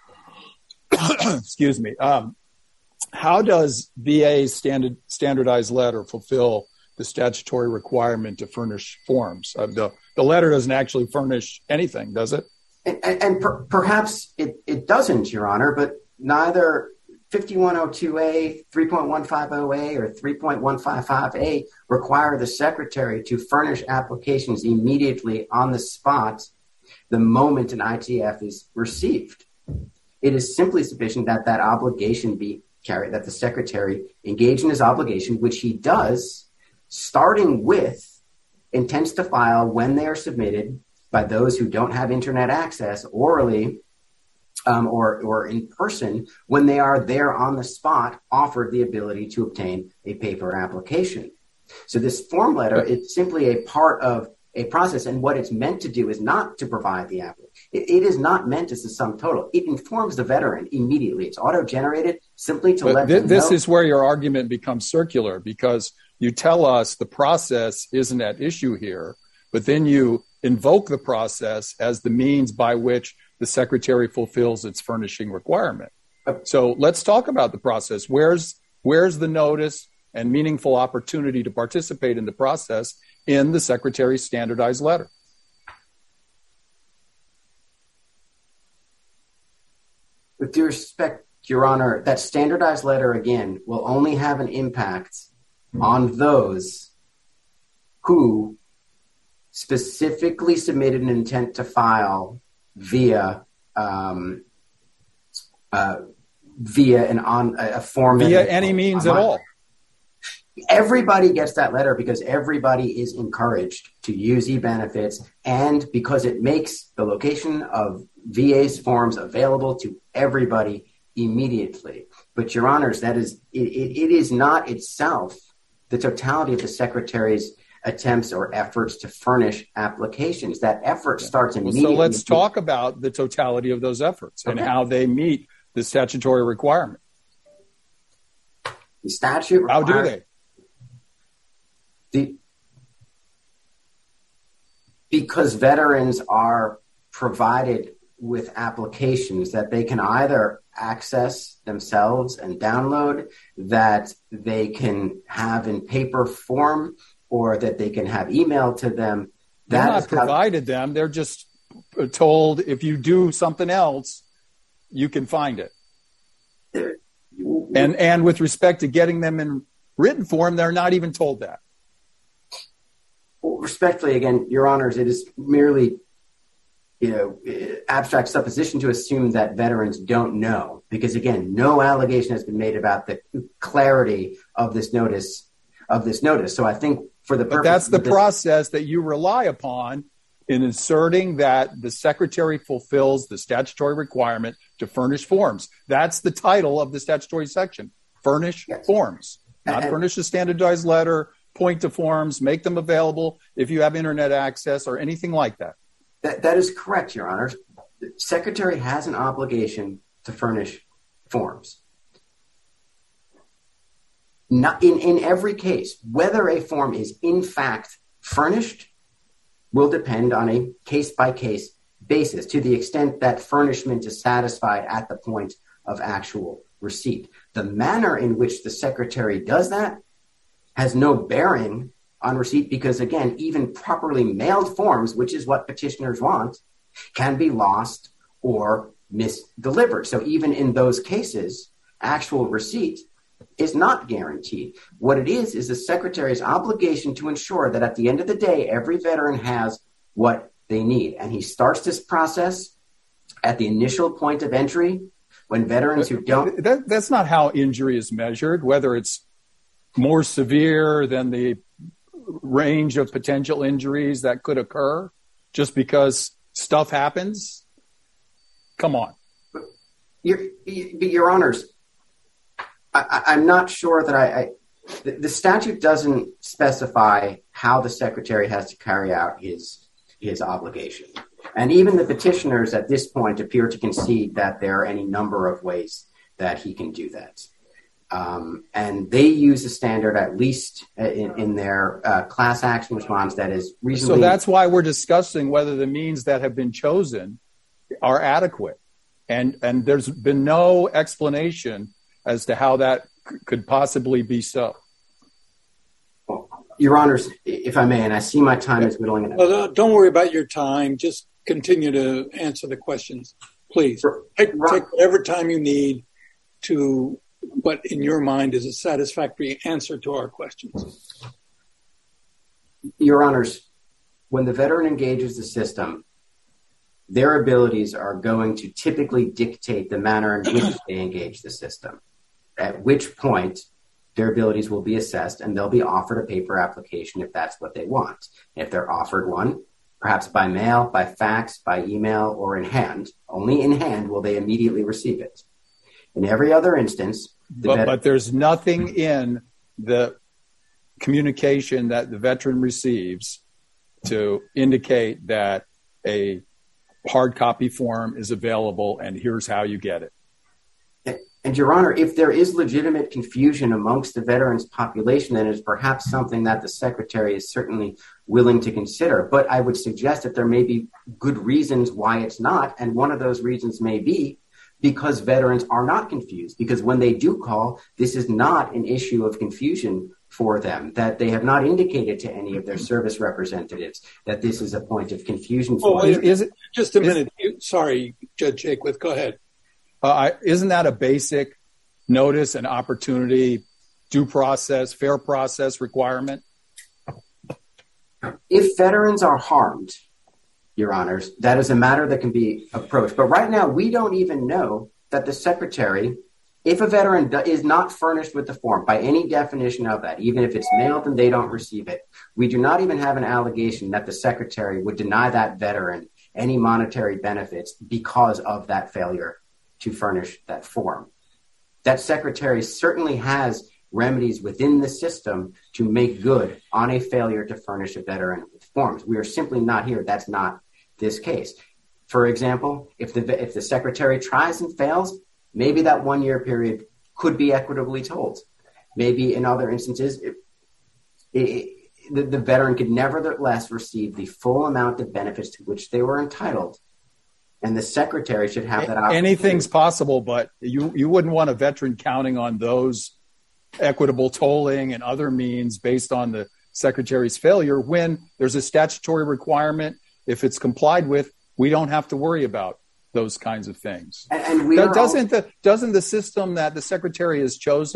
How does VA's standardized letter fulfill the statutory requirement to furnish forms? The letter doesn't actually furnish anything, does it? And perhaps it doesn't, Your Honor, but neither 5102A, 3.150A, or 3.155A require the Secretary to furnish applications immediately on the spot the moment an ITF is received. It is simply sufficient that that obligation be carried, that the Secretary engage in his obligation, which he does, starting with intents to file when they are submitted by those who don't have internet access orally or in person, when they are there on the spot, offered the ability to obtain a paper application. So this form letter is simply a part of a process, and what it's meant to do is not to provide the application. It is not meant as a sum total. It informs the veteran immediately. It's auto-generated simply to let them know. This is where your argument becomes circular, because you tell us the process isn't at issue here, but then you invoke the process as the means by which the Secretary fulfills its furnishing requirement. So let's talk about the process. Where's the notice and meaningful opportunity to participate in the process in the Secretary's standardized letter? With due respect, Your Honor, that standardized letter, again, will only have an impact on those who specifically submitted an intent to file via a form. Via any means at all. Everybody gets that letter because everybody is encouraged to use e-benefits, and because it makes the location of VA's forms available to everybody immediately. But, Your Honors, that is it is not itself the totality of the Secretary's attempts or efforts to furnish applications. That effort starts immediately. So let's talk about the totality of those efforts and how they meet the statutory requirement. The statute requires, how do they? Because veterans are provided with applications that they can either access themselves and download, that they can have in paper form, or that they can have emailed to them. They're not provided them. They're just told, if you do something else, you can find it. And with respect to getting them written form, they're not even told that. Well, respectfully, again, Your Honors, it is merely abstract supposition to assume that veterans don't know, because again, no allegation has been made about the clarity of this notice. So I think for the purpose, but that's the process that you rely upon in inserting that the Secretary fulfills the statutory requirement to furnish forms. That's the title of the statutory section: furnish forms, not furnish a standardized letter, point to forms, make them available if you have internet access or anything like that. That is correct, Your Honor. The Secretary has an obligation to furnish forms. Not in every case, whether a form is in fact furnished will depend on a case-by-case basis, to the extent that furnishment is satisfied at the point of actual receipt. The manner in which the Secretary does that has no bearing on receipt, because again, even properly mailed forms, which is what petitioners want, can be lost or misdelivered. So even in those cases, actual receipt is not guaranteed. What it is the Secretary's obligation to ensure that at the end of the day, every veteran has what they need. And he starts this process at the initial point of entry when veterans who don't... That's not how injury is measured, whether it's more severe than the range of potential injuries that could occur just because stuff happens. Come on. Your Honors, I'm not sure that the statute doesn't specify how the Secretary has to carry out his obligation. And even the petitioners at this point appear to concede that there are any number of ways that he can do that. And they use a standard, at least in their class action response, that is reasonably... So that's why we're discussing whether the means that have been chosen are adequate. And there's been no explanation as to how that could possibly be so. Well, Your Honors, if I may, and I see my time is whittling it. Well, don't worry about your time. Just continue to answer the questions, please. Take whatever time you need to what in your mind is a satisfactory answer to our questions. Your Honors, when the veteran engages the system, their abilities are going to typically dictate the manner in which they engage the system, at which point their abilities will be assessed and they'll be offered a paper application if that's what they want. If they're offered one, perhaps by mail, by fax, by email, or in hand, only in hand will they immediately receive it. In every other instance... But there's nothing in the communication that the veteran receives to indicate that a hard copy form is available and here's how you get it. And Your Honor, if there is legitimate confusion amongst the veterans population, then it's perhaps something that the Secretary is certainly willing to consider. But I would suggest that there may be good reasons why it's not. And one of those reasons may be because veterans are not confused, because when they do call, this is not an issue of confusion for them, that they have not indicated to any of their service representatives that this is a point of confusion for them. Just a minute. Sorry, Judge Jaquith, go ahead. Isn't that a basic notice and opportunity, due process, fair process requirement? If veterans are harmed, Your Honors, that is a matter that can be approached. But right now, we don't even know that the Secretary, if a veteran is not furnished with the form by any definition of that, even if it's mailed and they don't receive it, we do not even have an allegation that the Secretary would deny that veteran any monetary benefits because of that failure to furnish that form. That Secretary certainly has remedies within the system to make good on a failure to furnish a veteran with forms. We are simply not here. That's not this case. For example, if the Secretary tries and fails, maybe that 1 year period could be equitably told. Maybe in other instances, the veteran could nevertheless receive the full amount of benefits to which they were entitled. And the Secretary should have that opportunity. Anything's possible, but you wouldn't want a veteran counting on those equitable tolling and other means based on the Secretary's failure when there's a statutory requirement. If it's complied with, we don't have to worry about those kinds of things. And doesn't the system that the Secretary has chosen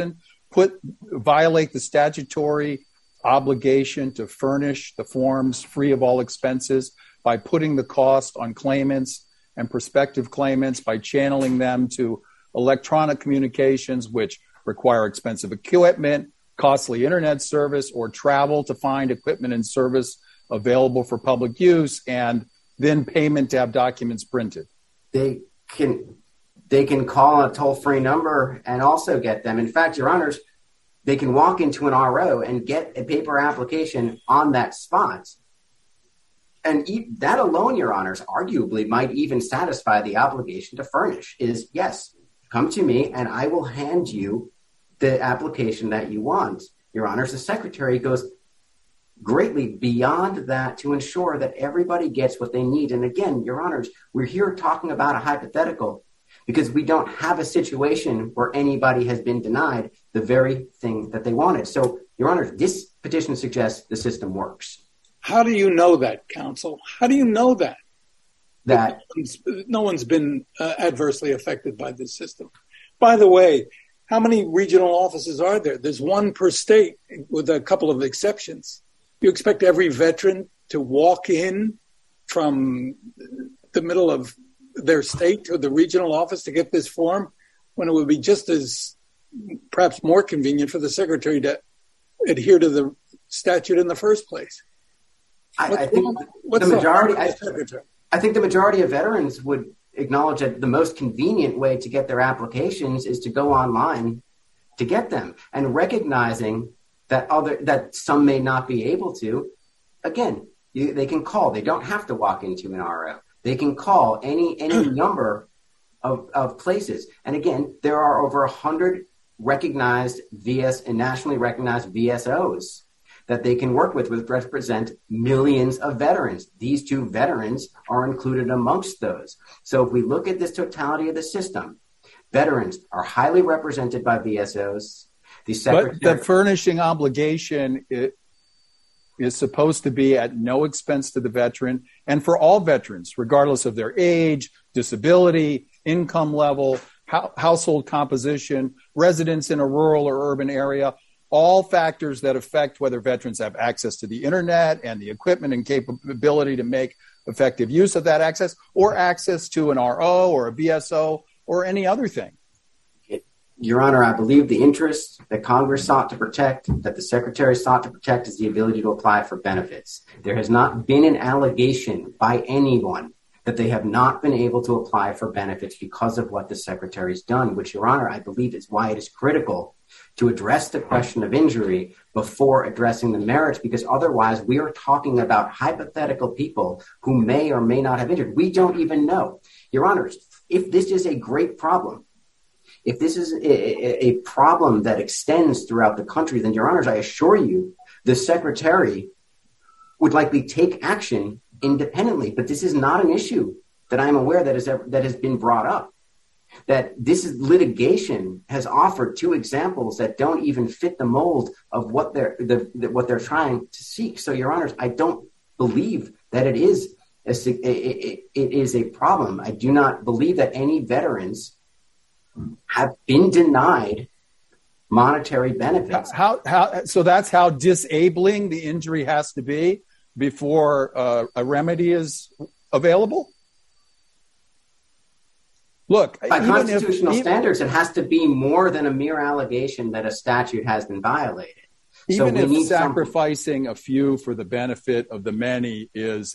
violate the statutory obligation to furnish the forms free of all expenses by putting the cost on claimants and prospective claimants, by channeling them to electronic communications, which require expensive equipment, costly internet service, or travel to find equipment and service available for public use, and then payment to have documents printed. They can call a toll-free number and also get them. In fact, Your Honors, they can walk into an RO and get a paper application on that spot. And that alone, Your Honors, arguably might even satisfy the obligation to furnish is, yes, come to me and I will hand you the application that you want. Your Honors, the Secretary goes greatly beyond that to ensure that everybody gets what they need. And again, Your Honors, we're here talking about a hypothetical because we don't have a situation where anybody has been denied the very thing that they wanted. So, Your Honors, this petition suggests the system works. How do you know that, counsel? How do you know that? That no one's been adversely affected by this system. By the way, how many regional offices are there? There's one per state with a couple of exceptions. You expect every veteran to walk in from the middle of their state to the regional office to get this form when it would be just as perhaps more convenient for the Secretary to adhere to the statute in the first place? I think the majority of veterans would acknowledge that the most convenient way to get their applications is to go online to get them, and recognizing that some may not be able to. Again, they can call. They don't have to walk into an RO. They can call any number of places. And again, there are over 100 recognized and nationally recognized VSOs that they can work with, which represent millions of veterans. These two veterans are included amongst those. So if we look at this totality of the system, veterans are highly represented by VSOs. But the furnishing obligation is supposed to be at no expense to the veteran, and for all veterans, regardless of their age, disability, income level, household composition, residence in a rural or urban area, all factors that affect whether veterans have access to the internet and the equipment and capability to make effective use of that access, or access to an RO or a VSO or any other thing. Your Honor, I believe the interest that Congress sought to protect, that the Secretary sought to protect, is the ability to apply for benefits. There has not been an allegation by anyone that they have not been able to apply for benefits because of what the Secretary's done, which, Your Honor, I believe is why it is critical to address the question of injury before addressing the merits, because otherwise we are talking about hypothetical people who may or may not have injured. We don't even know. Your Honors, if this is a great problem, if this is a problem that extends throughout the country, then, Your Honors, I assure you, the Secretary would likely take action independently. But this is not an issue that I'm aware that has been brought up. That this is litigation has offered two examples that don't even fit the mold of what they're trying to seek. So, Your Honors, I don't believe that it is a problem. I do not believe that any veterans have been denied monetary benefits. So that's how disabling the injury has to be before a remedy is available? Look, by constitutional standards, it has to be more than a mere allegation that a statute has been violated. Even if sacrificing a few for the benefit of the many is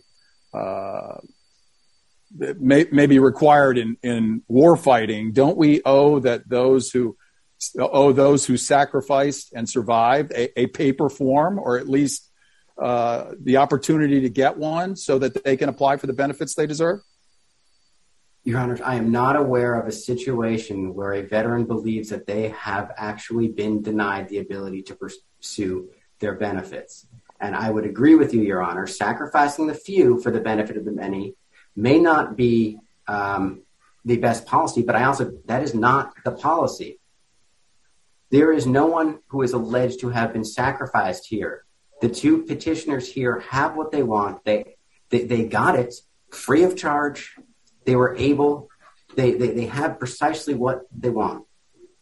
may be required in war fighting, don't we owe those who sacrificed and survived a paper form, or at least the opportunity to get one so that they can apply for the benefits they deserve? Your Honors, I am not aware of a situation where a veteran believes that they have actually been denied the ability to pursue their benefits. And I would agree with you, Your Honor, sacrificing the few for the benefit of the many may not be the best policy, but that is not the policy. There is no one who is alleged to have been sacrificed here. The two petitioners here have what they want. They got it free of charge. They were able, they have precisely what they want.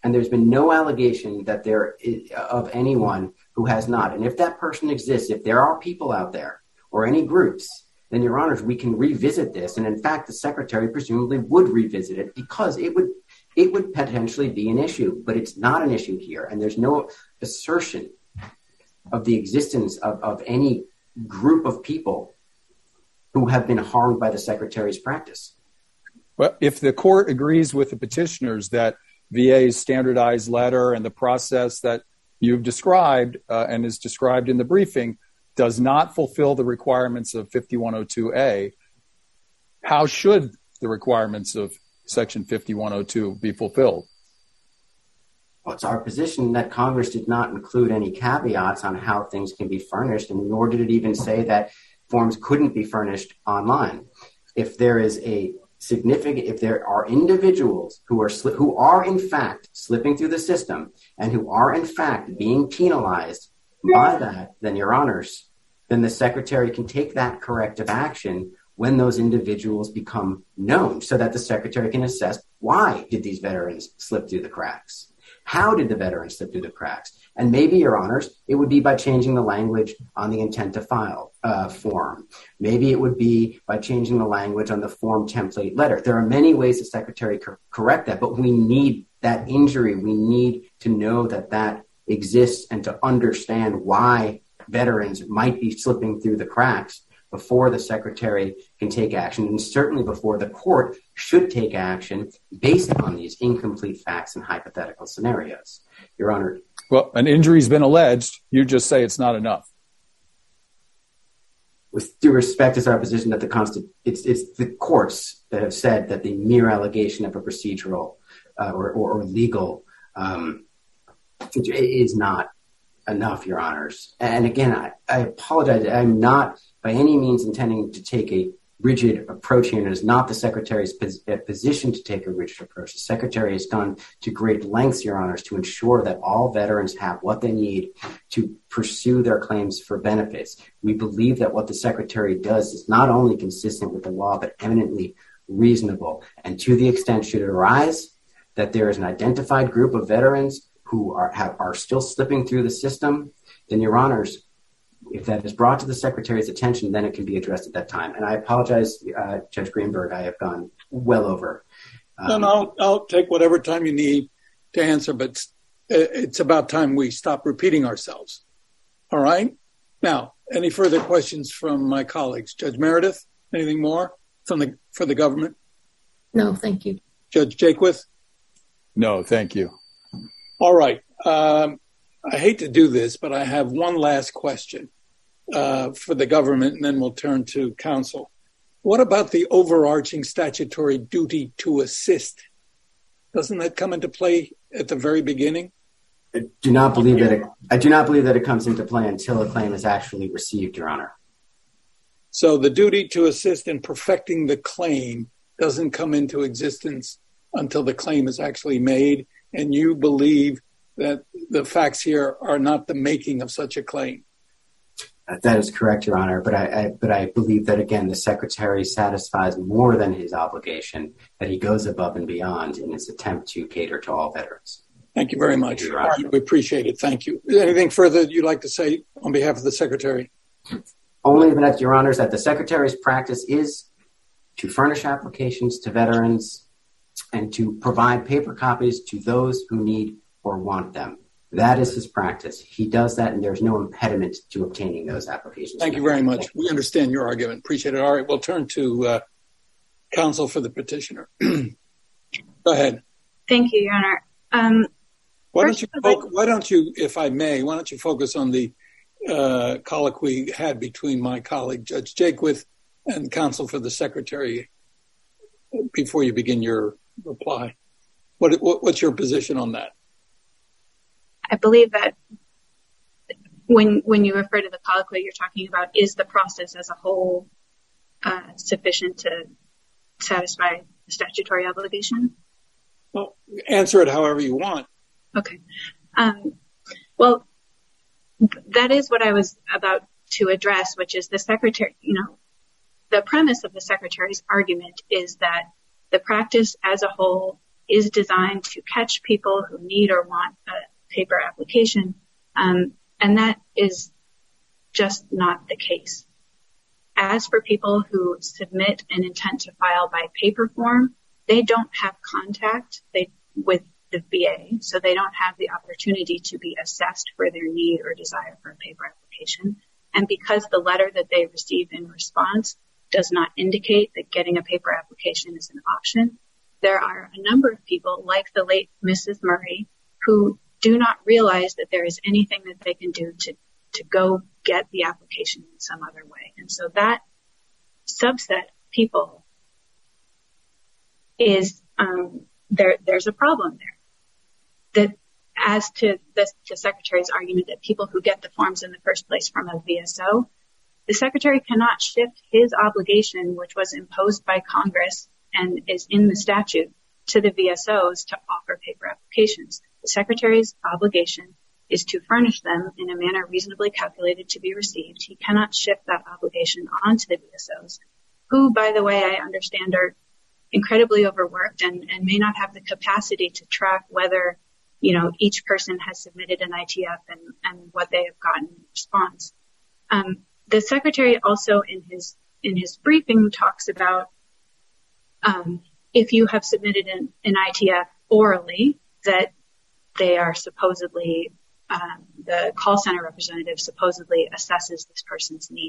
And there's been no allegation that there is of anyone who has not. And if that person exists, if there are people out there or any groups, then, Your Honors, we can revisit this. And in fact, the Secretary presumably would revisit it because it would potentially be an issue, but it's not an issue here. And there's no assertion of the existence of any group of people who have been harmed by the Secretary's practice. Well, if the court agrees with the petitioners that VA's standardized letter and the process that you've described and is described in the briefing does not fulfill the requirements of 5102A, how should the requirements of Section 5102 be fulfilled? Well, it's our position that Congress did not include any caveats on how things can be furnished, and nor did it even say that forms couldn't be furnished online. If there is if there are individuals who are in fact slipping through the system and who are in fact being penalized by that, then, Your Honors, then the Secretary can take that corrective action when those individuals become known, so that the Secretary can assess why did these veterans slip through the cracks? How did the veterans slip through the cracks? And maybe, Your Honors, it would be by changing the language on the intent to file form. Maybe it would be by changing the language on the form template letter. There are many ways the Secretary could correct that, but we need that injury. We need to know that that exists and to understand why veterans might be slipping through the cracks before the Secretary can take action, and certainly before the court should take action based on these incomplete facts and hypothetical scenarios. Your Honor. Well, an injury's been alleged. You just say it's not enough. With due respect, it's our position that it's the courts that have said that the mere allegation of a procedural or legal is not enough, Your Honors. And again, I apologize. I'm not by any means intending to take a rigid approach here, and it is not the Secretary's position to take a rigid approach. The Secretary has gone to great lengths, Your Honors, to ensure that all veterans have what they need to pursue their claims for benefits. We believe that what the Secretary does is not only consistent with the law, but eminently reasonable. And to the extent should it arise that there is an identified group of veterans who are still slipping through the system, then, Your Honors, if that is brought to the Secretary's attention, then it can be addressed at that time. And I apologize, Judge Greenberg, I have gone well over. I'll take whatever time you need to answer, but it's about time we stop repeating ourselves. All right? Now, any further questions from my colleagues? Judge Meredith, anything more for the government? No, thank you. Judge Jaquith? No, thank you. All right. I hate to do this, but I have one last question for the government, and then we'll turn to counsel. What about the overarching statutory duty to assist? Doesn't that come into play at the very beginning? I do not believe that it comes into play until a claim is actually received, Your Honor. So the duty to assist in perfecting the claim doesn't come into existence until the claim is actually made, and you believe that the facts here are not the making of such a claim. That is correct, Your Honor. But I believe that, again, the Secretary satisfies more than his obligation, that he goes above and beyond in his attempt to cater to all veterans. Thank you very much. We appreciate it. Thank you. Anything further you'd like to say on behalf of the Secretary? Only that, Your Honors, that the Secretary's practice is to furnish applications to veterans and to provide paper copies to those who need or want them. That is his practice. He does that, and there's no impediment to obtaining those applications. Thank you very much. We understand your argument. Appreciate it. All right, we'll turn to counsel for the petitioner. Go ahead. Thank you, Your Honor. Why don't you, if I may, why don't you focus on the colloquy had between my colleague, Judge Jaquith, and counsel for the Secretary before you begin your reply. What's your position on that? I believe that when you refer to the colloquy, you're talking about is the process as a whole sufficient to satisfy the statutory obligation? Well, answer it however you want. Okay. Well, that is what I was about to address, which is the Secretary, the premise of the Secretary's argument is that the practice as a whole is designed to catch people who need or want a paper application, and that is just not the case. As for people who submit an intent to file by paper form, they don't have contact with the VA, so they don't have the opportunity to be assessed for their need or desire for a paper application. And because the letter that they receive in response does not indicate that getting a paper application is an option, there are a number of people, like the late Mrs. Murray, who do not realize that there is anything that they can do to go get the application in some other way. And so that subset of people is, there's a problem there. That as to the Secretary's argument that people who get the forms in the first place from a VSO, the Secretary cannot shift his obligation, which was imposed by Congress and is in the statute, to the VSOs to offer paper applications. The Secretary's obligation is to furnish them in a manner reasonably calculated to be received. He cannot shift that obligation onto the VSOs, who, by the way, I understand are incredibly overworked and may not have the capacity to track whether, each person has submitted an ITF and what they have gotten in response. The Secretary also in his briefing talks about if you have submitted an ITF orally, that they are supposedly, the call center representative supposedly assesses this person's need.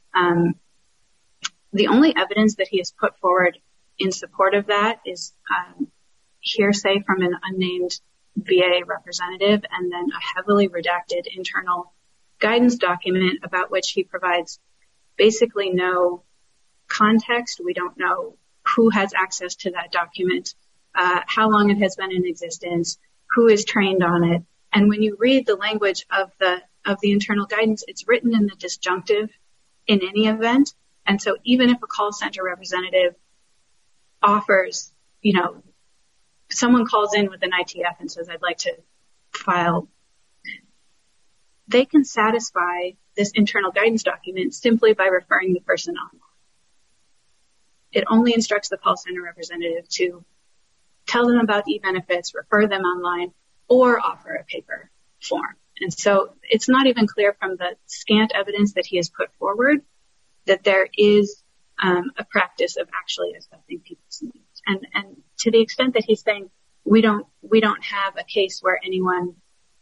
The only evidence that he has put forward in support of that is hearsay from an unnamed VA representative and then a heavily redacted internal guidance document about which he provides basically no context. We don't know who has access to that document, how long it has been in existence, who is trained on it. And when you read the language of the internal guidance, it's written in the disjunctive in any event. And so even if a call center representative offers, someone calls in with an ITF and says, I'd like to file, they can satisfy this internal guidance document simply by referring the person online. It only instructs the call center representative to tell them about e-benefits, refer them online, or offer a paper form. And so it's not even clear from the scant evidence that he has put forward that there is a practice of actually assessing people's needs. And to the extent that he's saying we don't have a case where anyone,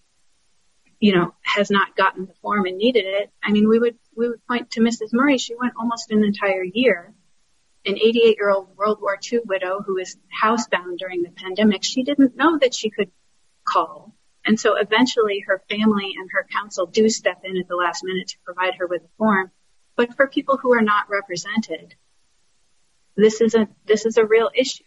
has not gotten the form and needed it. I mean, we would point to Mrs. Murray. She went almost an entire year. An 88-year-old World War II widow who was housebound during the pandemic. She didn't know that she could call. And so eventually her family and her counsel do step in at the last minute to provide her with a form. But for people who are not represented, this is a real issue.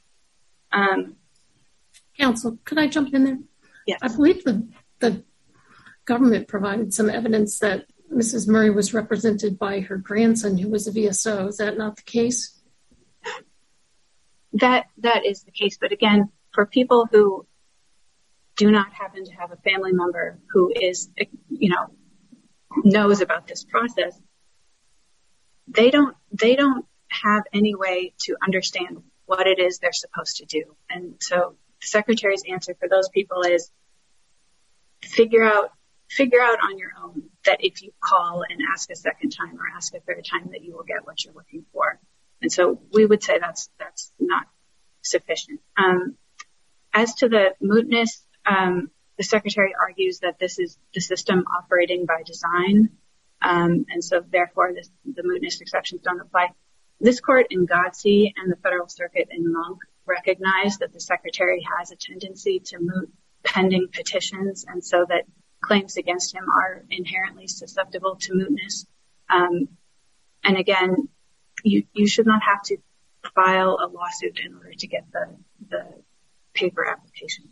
Counsel, could I jump in there? Yes. I believe the government provided some evidence that Mrs. Murray was represented by her grandson, who was a VSO. Is that not the case? That is the case. But again, for people who do not happen to have a family member who is, knows about this process, they don't have any way to understand what it is they're supposed to do. And so the Secretary's answer for those people is figure out on your own that if you call and ask a second time or ask a third time that you will get what you're looking for. And so we would say that's not sufficient. As to the mootness, the Secretary argues that this is the system operating by design. And so therefore the mootness exceptions don't apply. This court in Godsey and the Federal Circuit in Monk recognize that the Secretary has a tendency to moot pending petitions, and so that claims against him are inherently susceptible to mootness. And again, you should not have to file a lawsuit in order to get the paper application.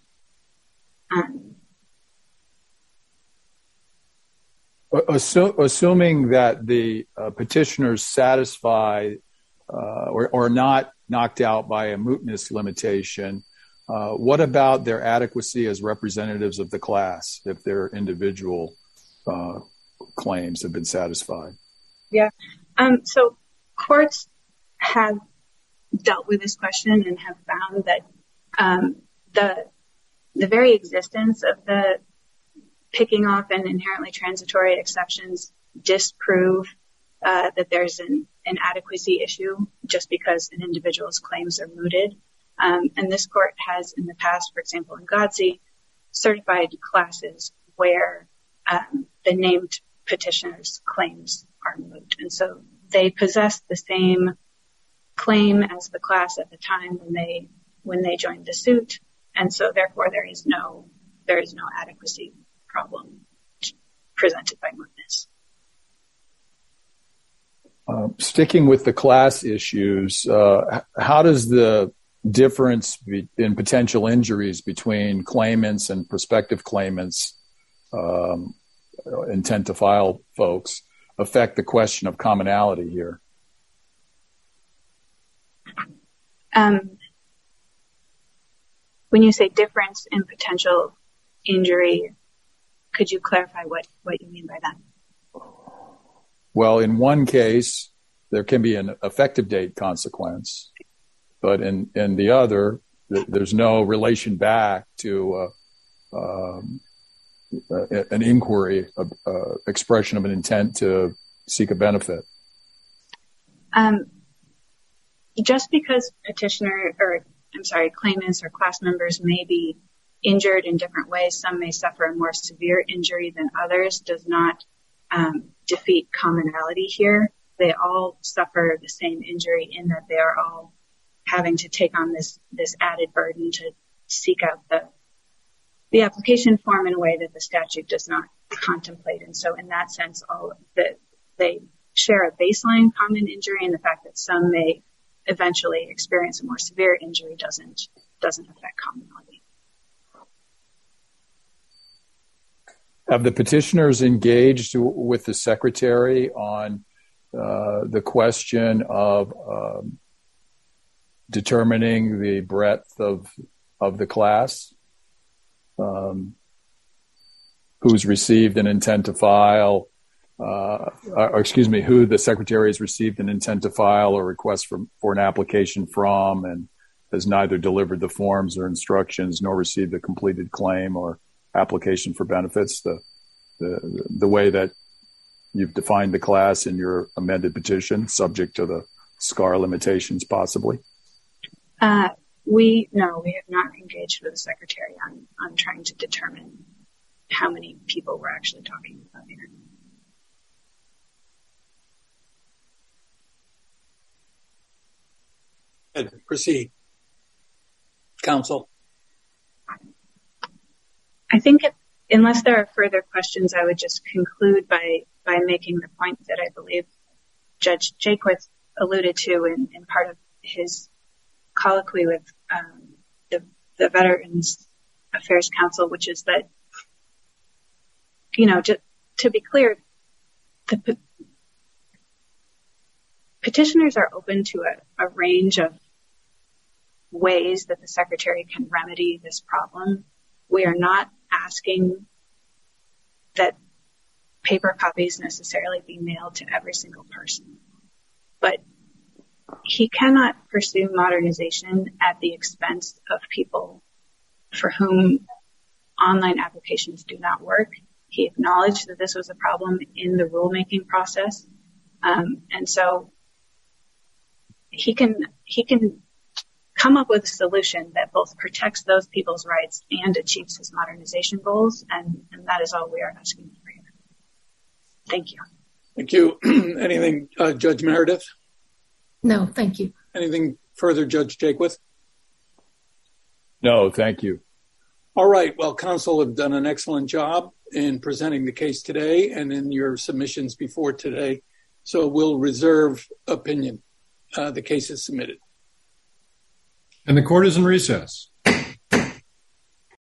Assuming that the petitioners satisfy or are not knocked out by a mootness limitation, what about their adequacy as representatives of the class if their individual claims have been satisfied? Yeah. So courts have dealt with this question and have found that the very existence of the picking off and inherently transitory exceptions disprove that there's an adequacy issue just because an individual's claims are mooted. And this court has in the past, for example, in Godsey, certified classes where the named petitioner's claims are moot. And so they possess the same claim as the class at the time when they joined the suit. And so therefore there is no adequacy problem presented by mootness. Sticking with the class issues, how does the difference in potential injuries between claimants and prospective claimants, intent to file folks, affect the question of commonality here? When you say difference in potential injury, could you clarify what you mean by that? Well, in one case, there can be an effective date consequence, but in the other, there's no relation back to an inquiry, expression of an intent to seek a benefit. Just because claimants or class members may be injured in different ways, some may suffer a more severe injury than others, does not defeat commonality here. They all suffer the same injury in that they are all having to take on this added burden to seek out the application form in a way that the statute does not contemplate. And so in that sense, they share a baseline common injury, and the fact that some may eventually experience a more severe injury doesn't affect commonality. Have the petitioners engaged with the Secretary on the question of determining the breadth of the class? Who's received an intent to file, who the Secretary has received an intent to file or request for an application from and has neither delivered the forms or instructions nor received a completed claim or application for benefits, the way that you've defined the class in your amended petition, subject to the SCAR limitations possibly? We have not engaged with the Secretary on trying to determine how many people we're actually talking about here. Proceed. Counsel. I think unless there are further questions, I would just conclude by making the point that I believe Judge Jaquith alluded to in part of his colloquy with the Veterans Affairs Council, which is that, to be clear, the petitioners are open to a range of ways that the Secretary can remedy this problem. We are not asking that paper copies necessarily be mailed to every single person, but he cannot pursue modernization at the expense of people for whom online applications do not work. He acknowledged that this was a problem in the rulemaking process, and so he can come up with a solution that both protects those people's rights and achieves his modernization goals, and that is all we are asking for here. Thank you. Thank you. Anything, Judge Meredith? No, thank you. Anything further, Judge Jaquith? No, thank you. All right. Well, counsel have done an excellent job in presenting the case today and in your submissions before today. So we'll reserve opinion. The case is submitted. And the court is in recess.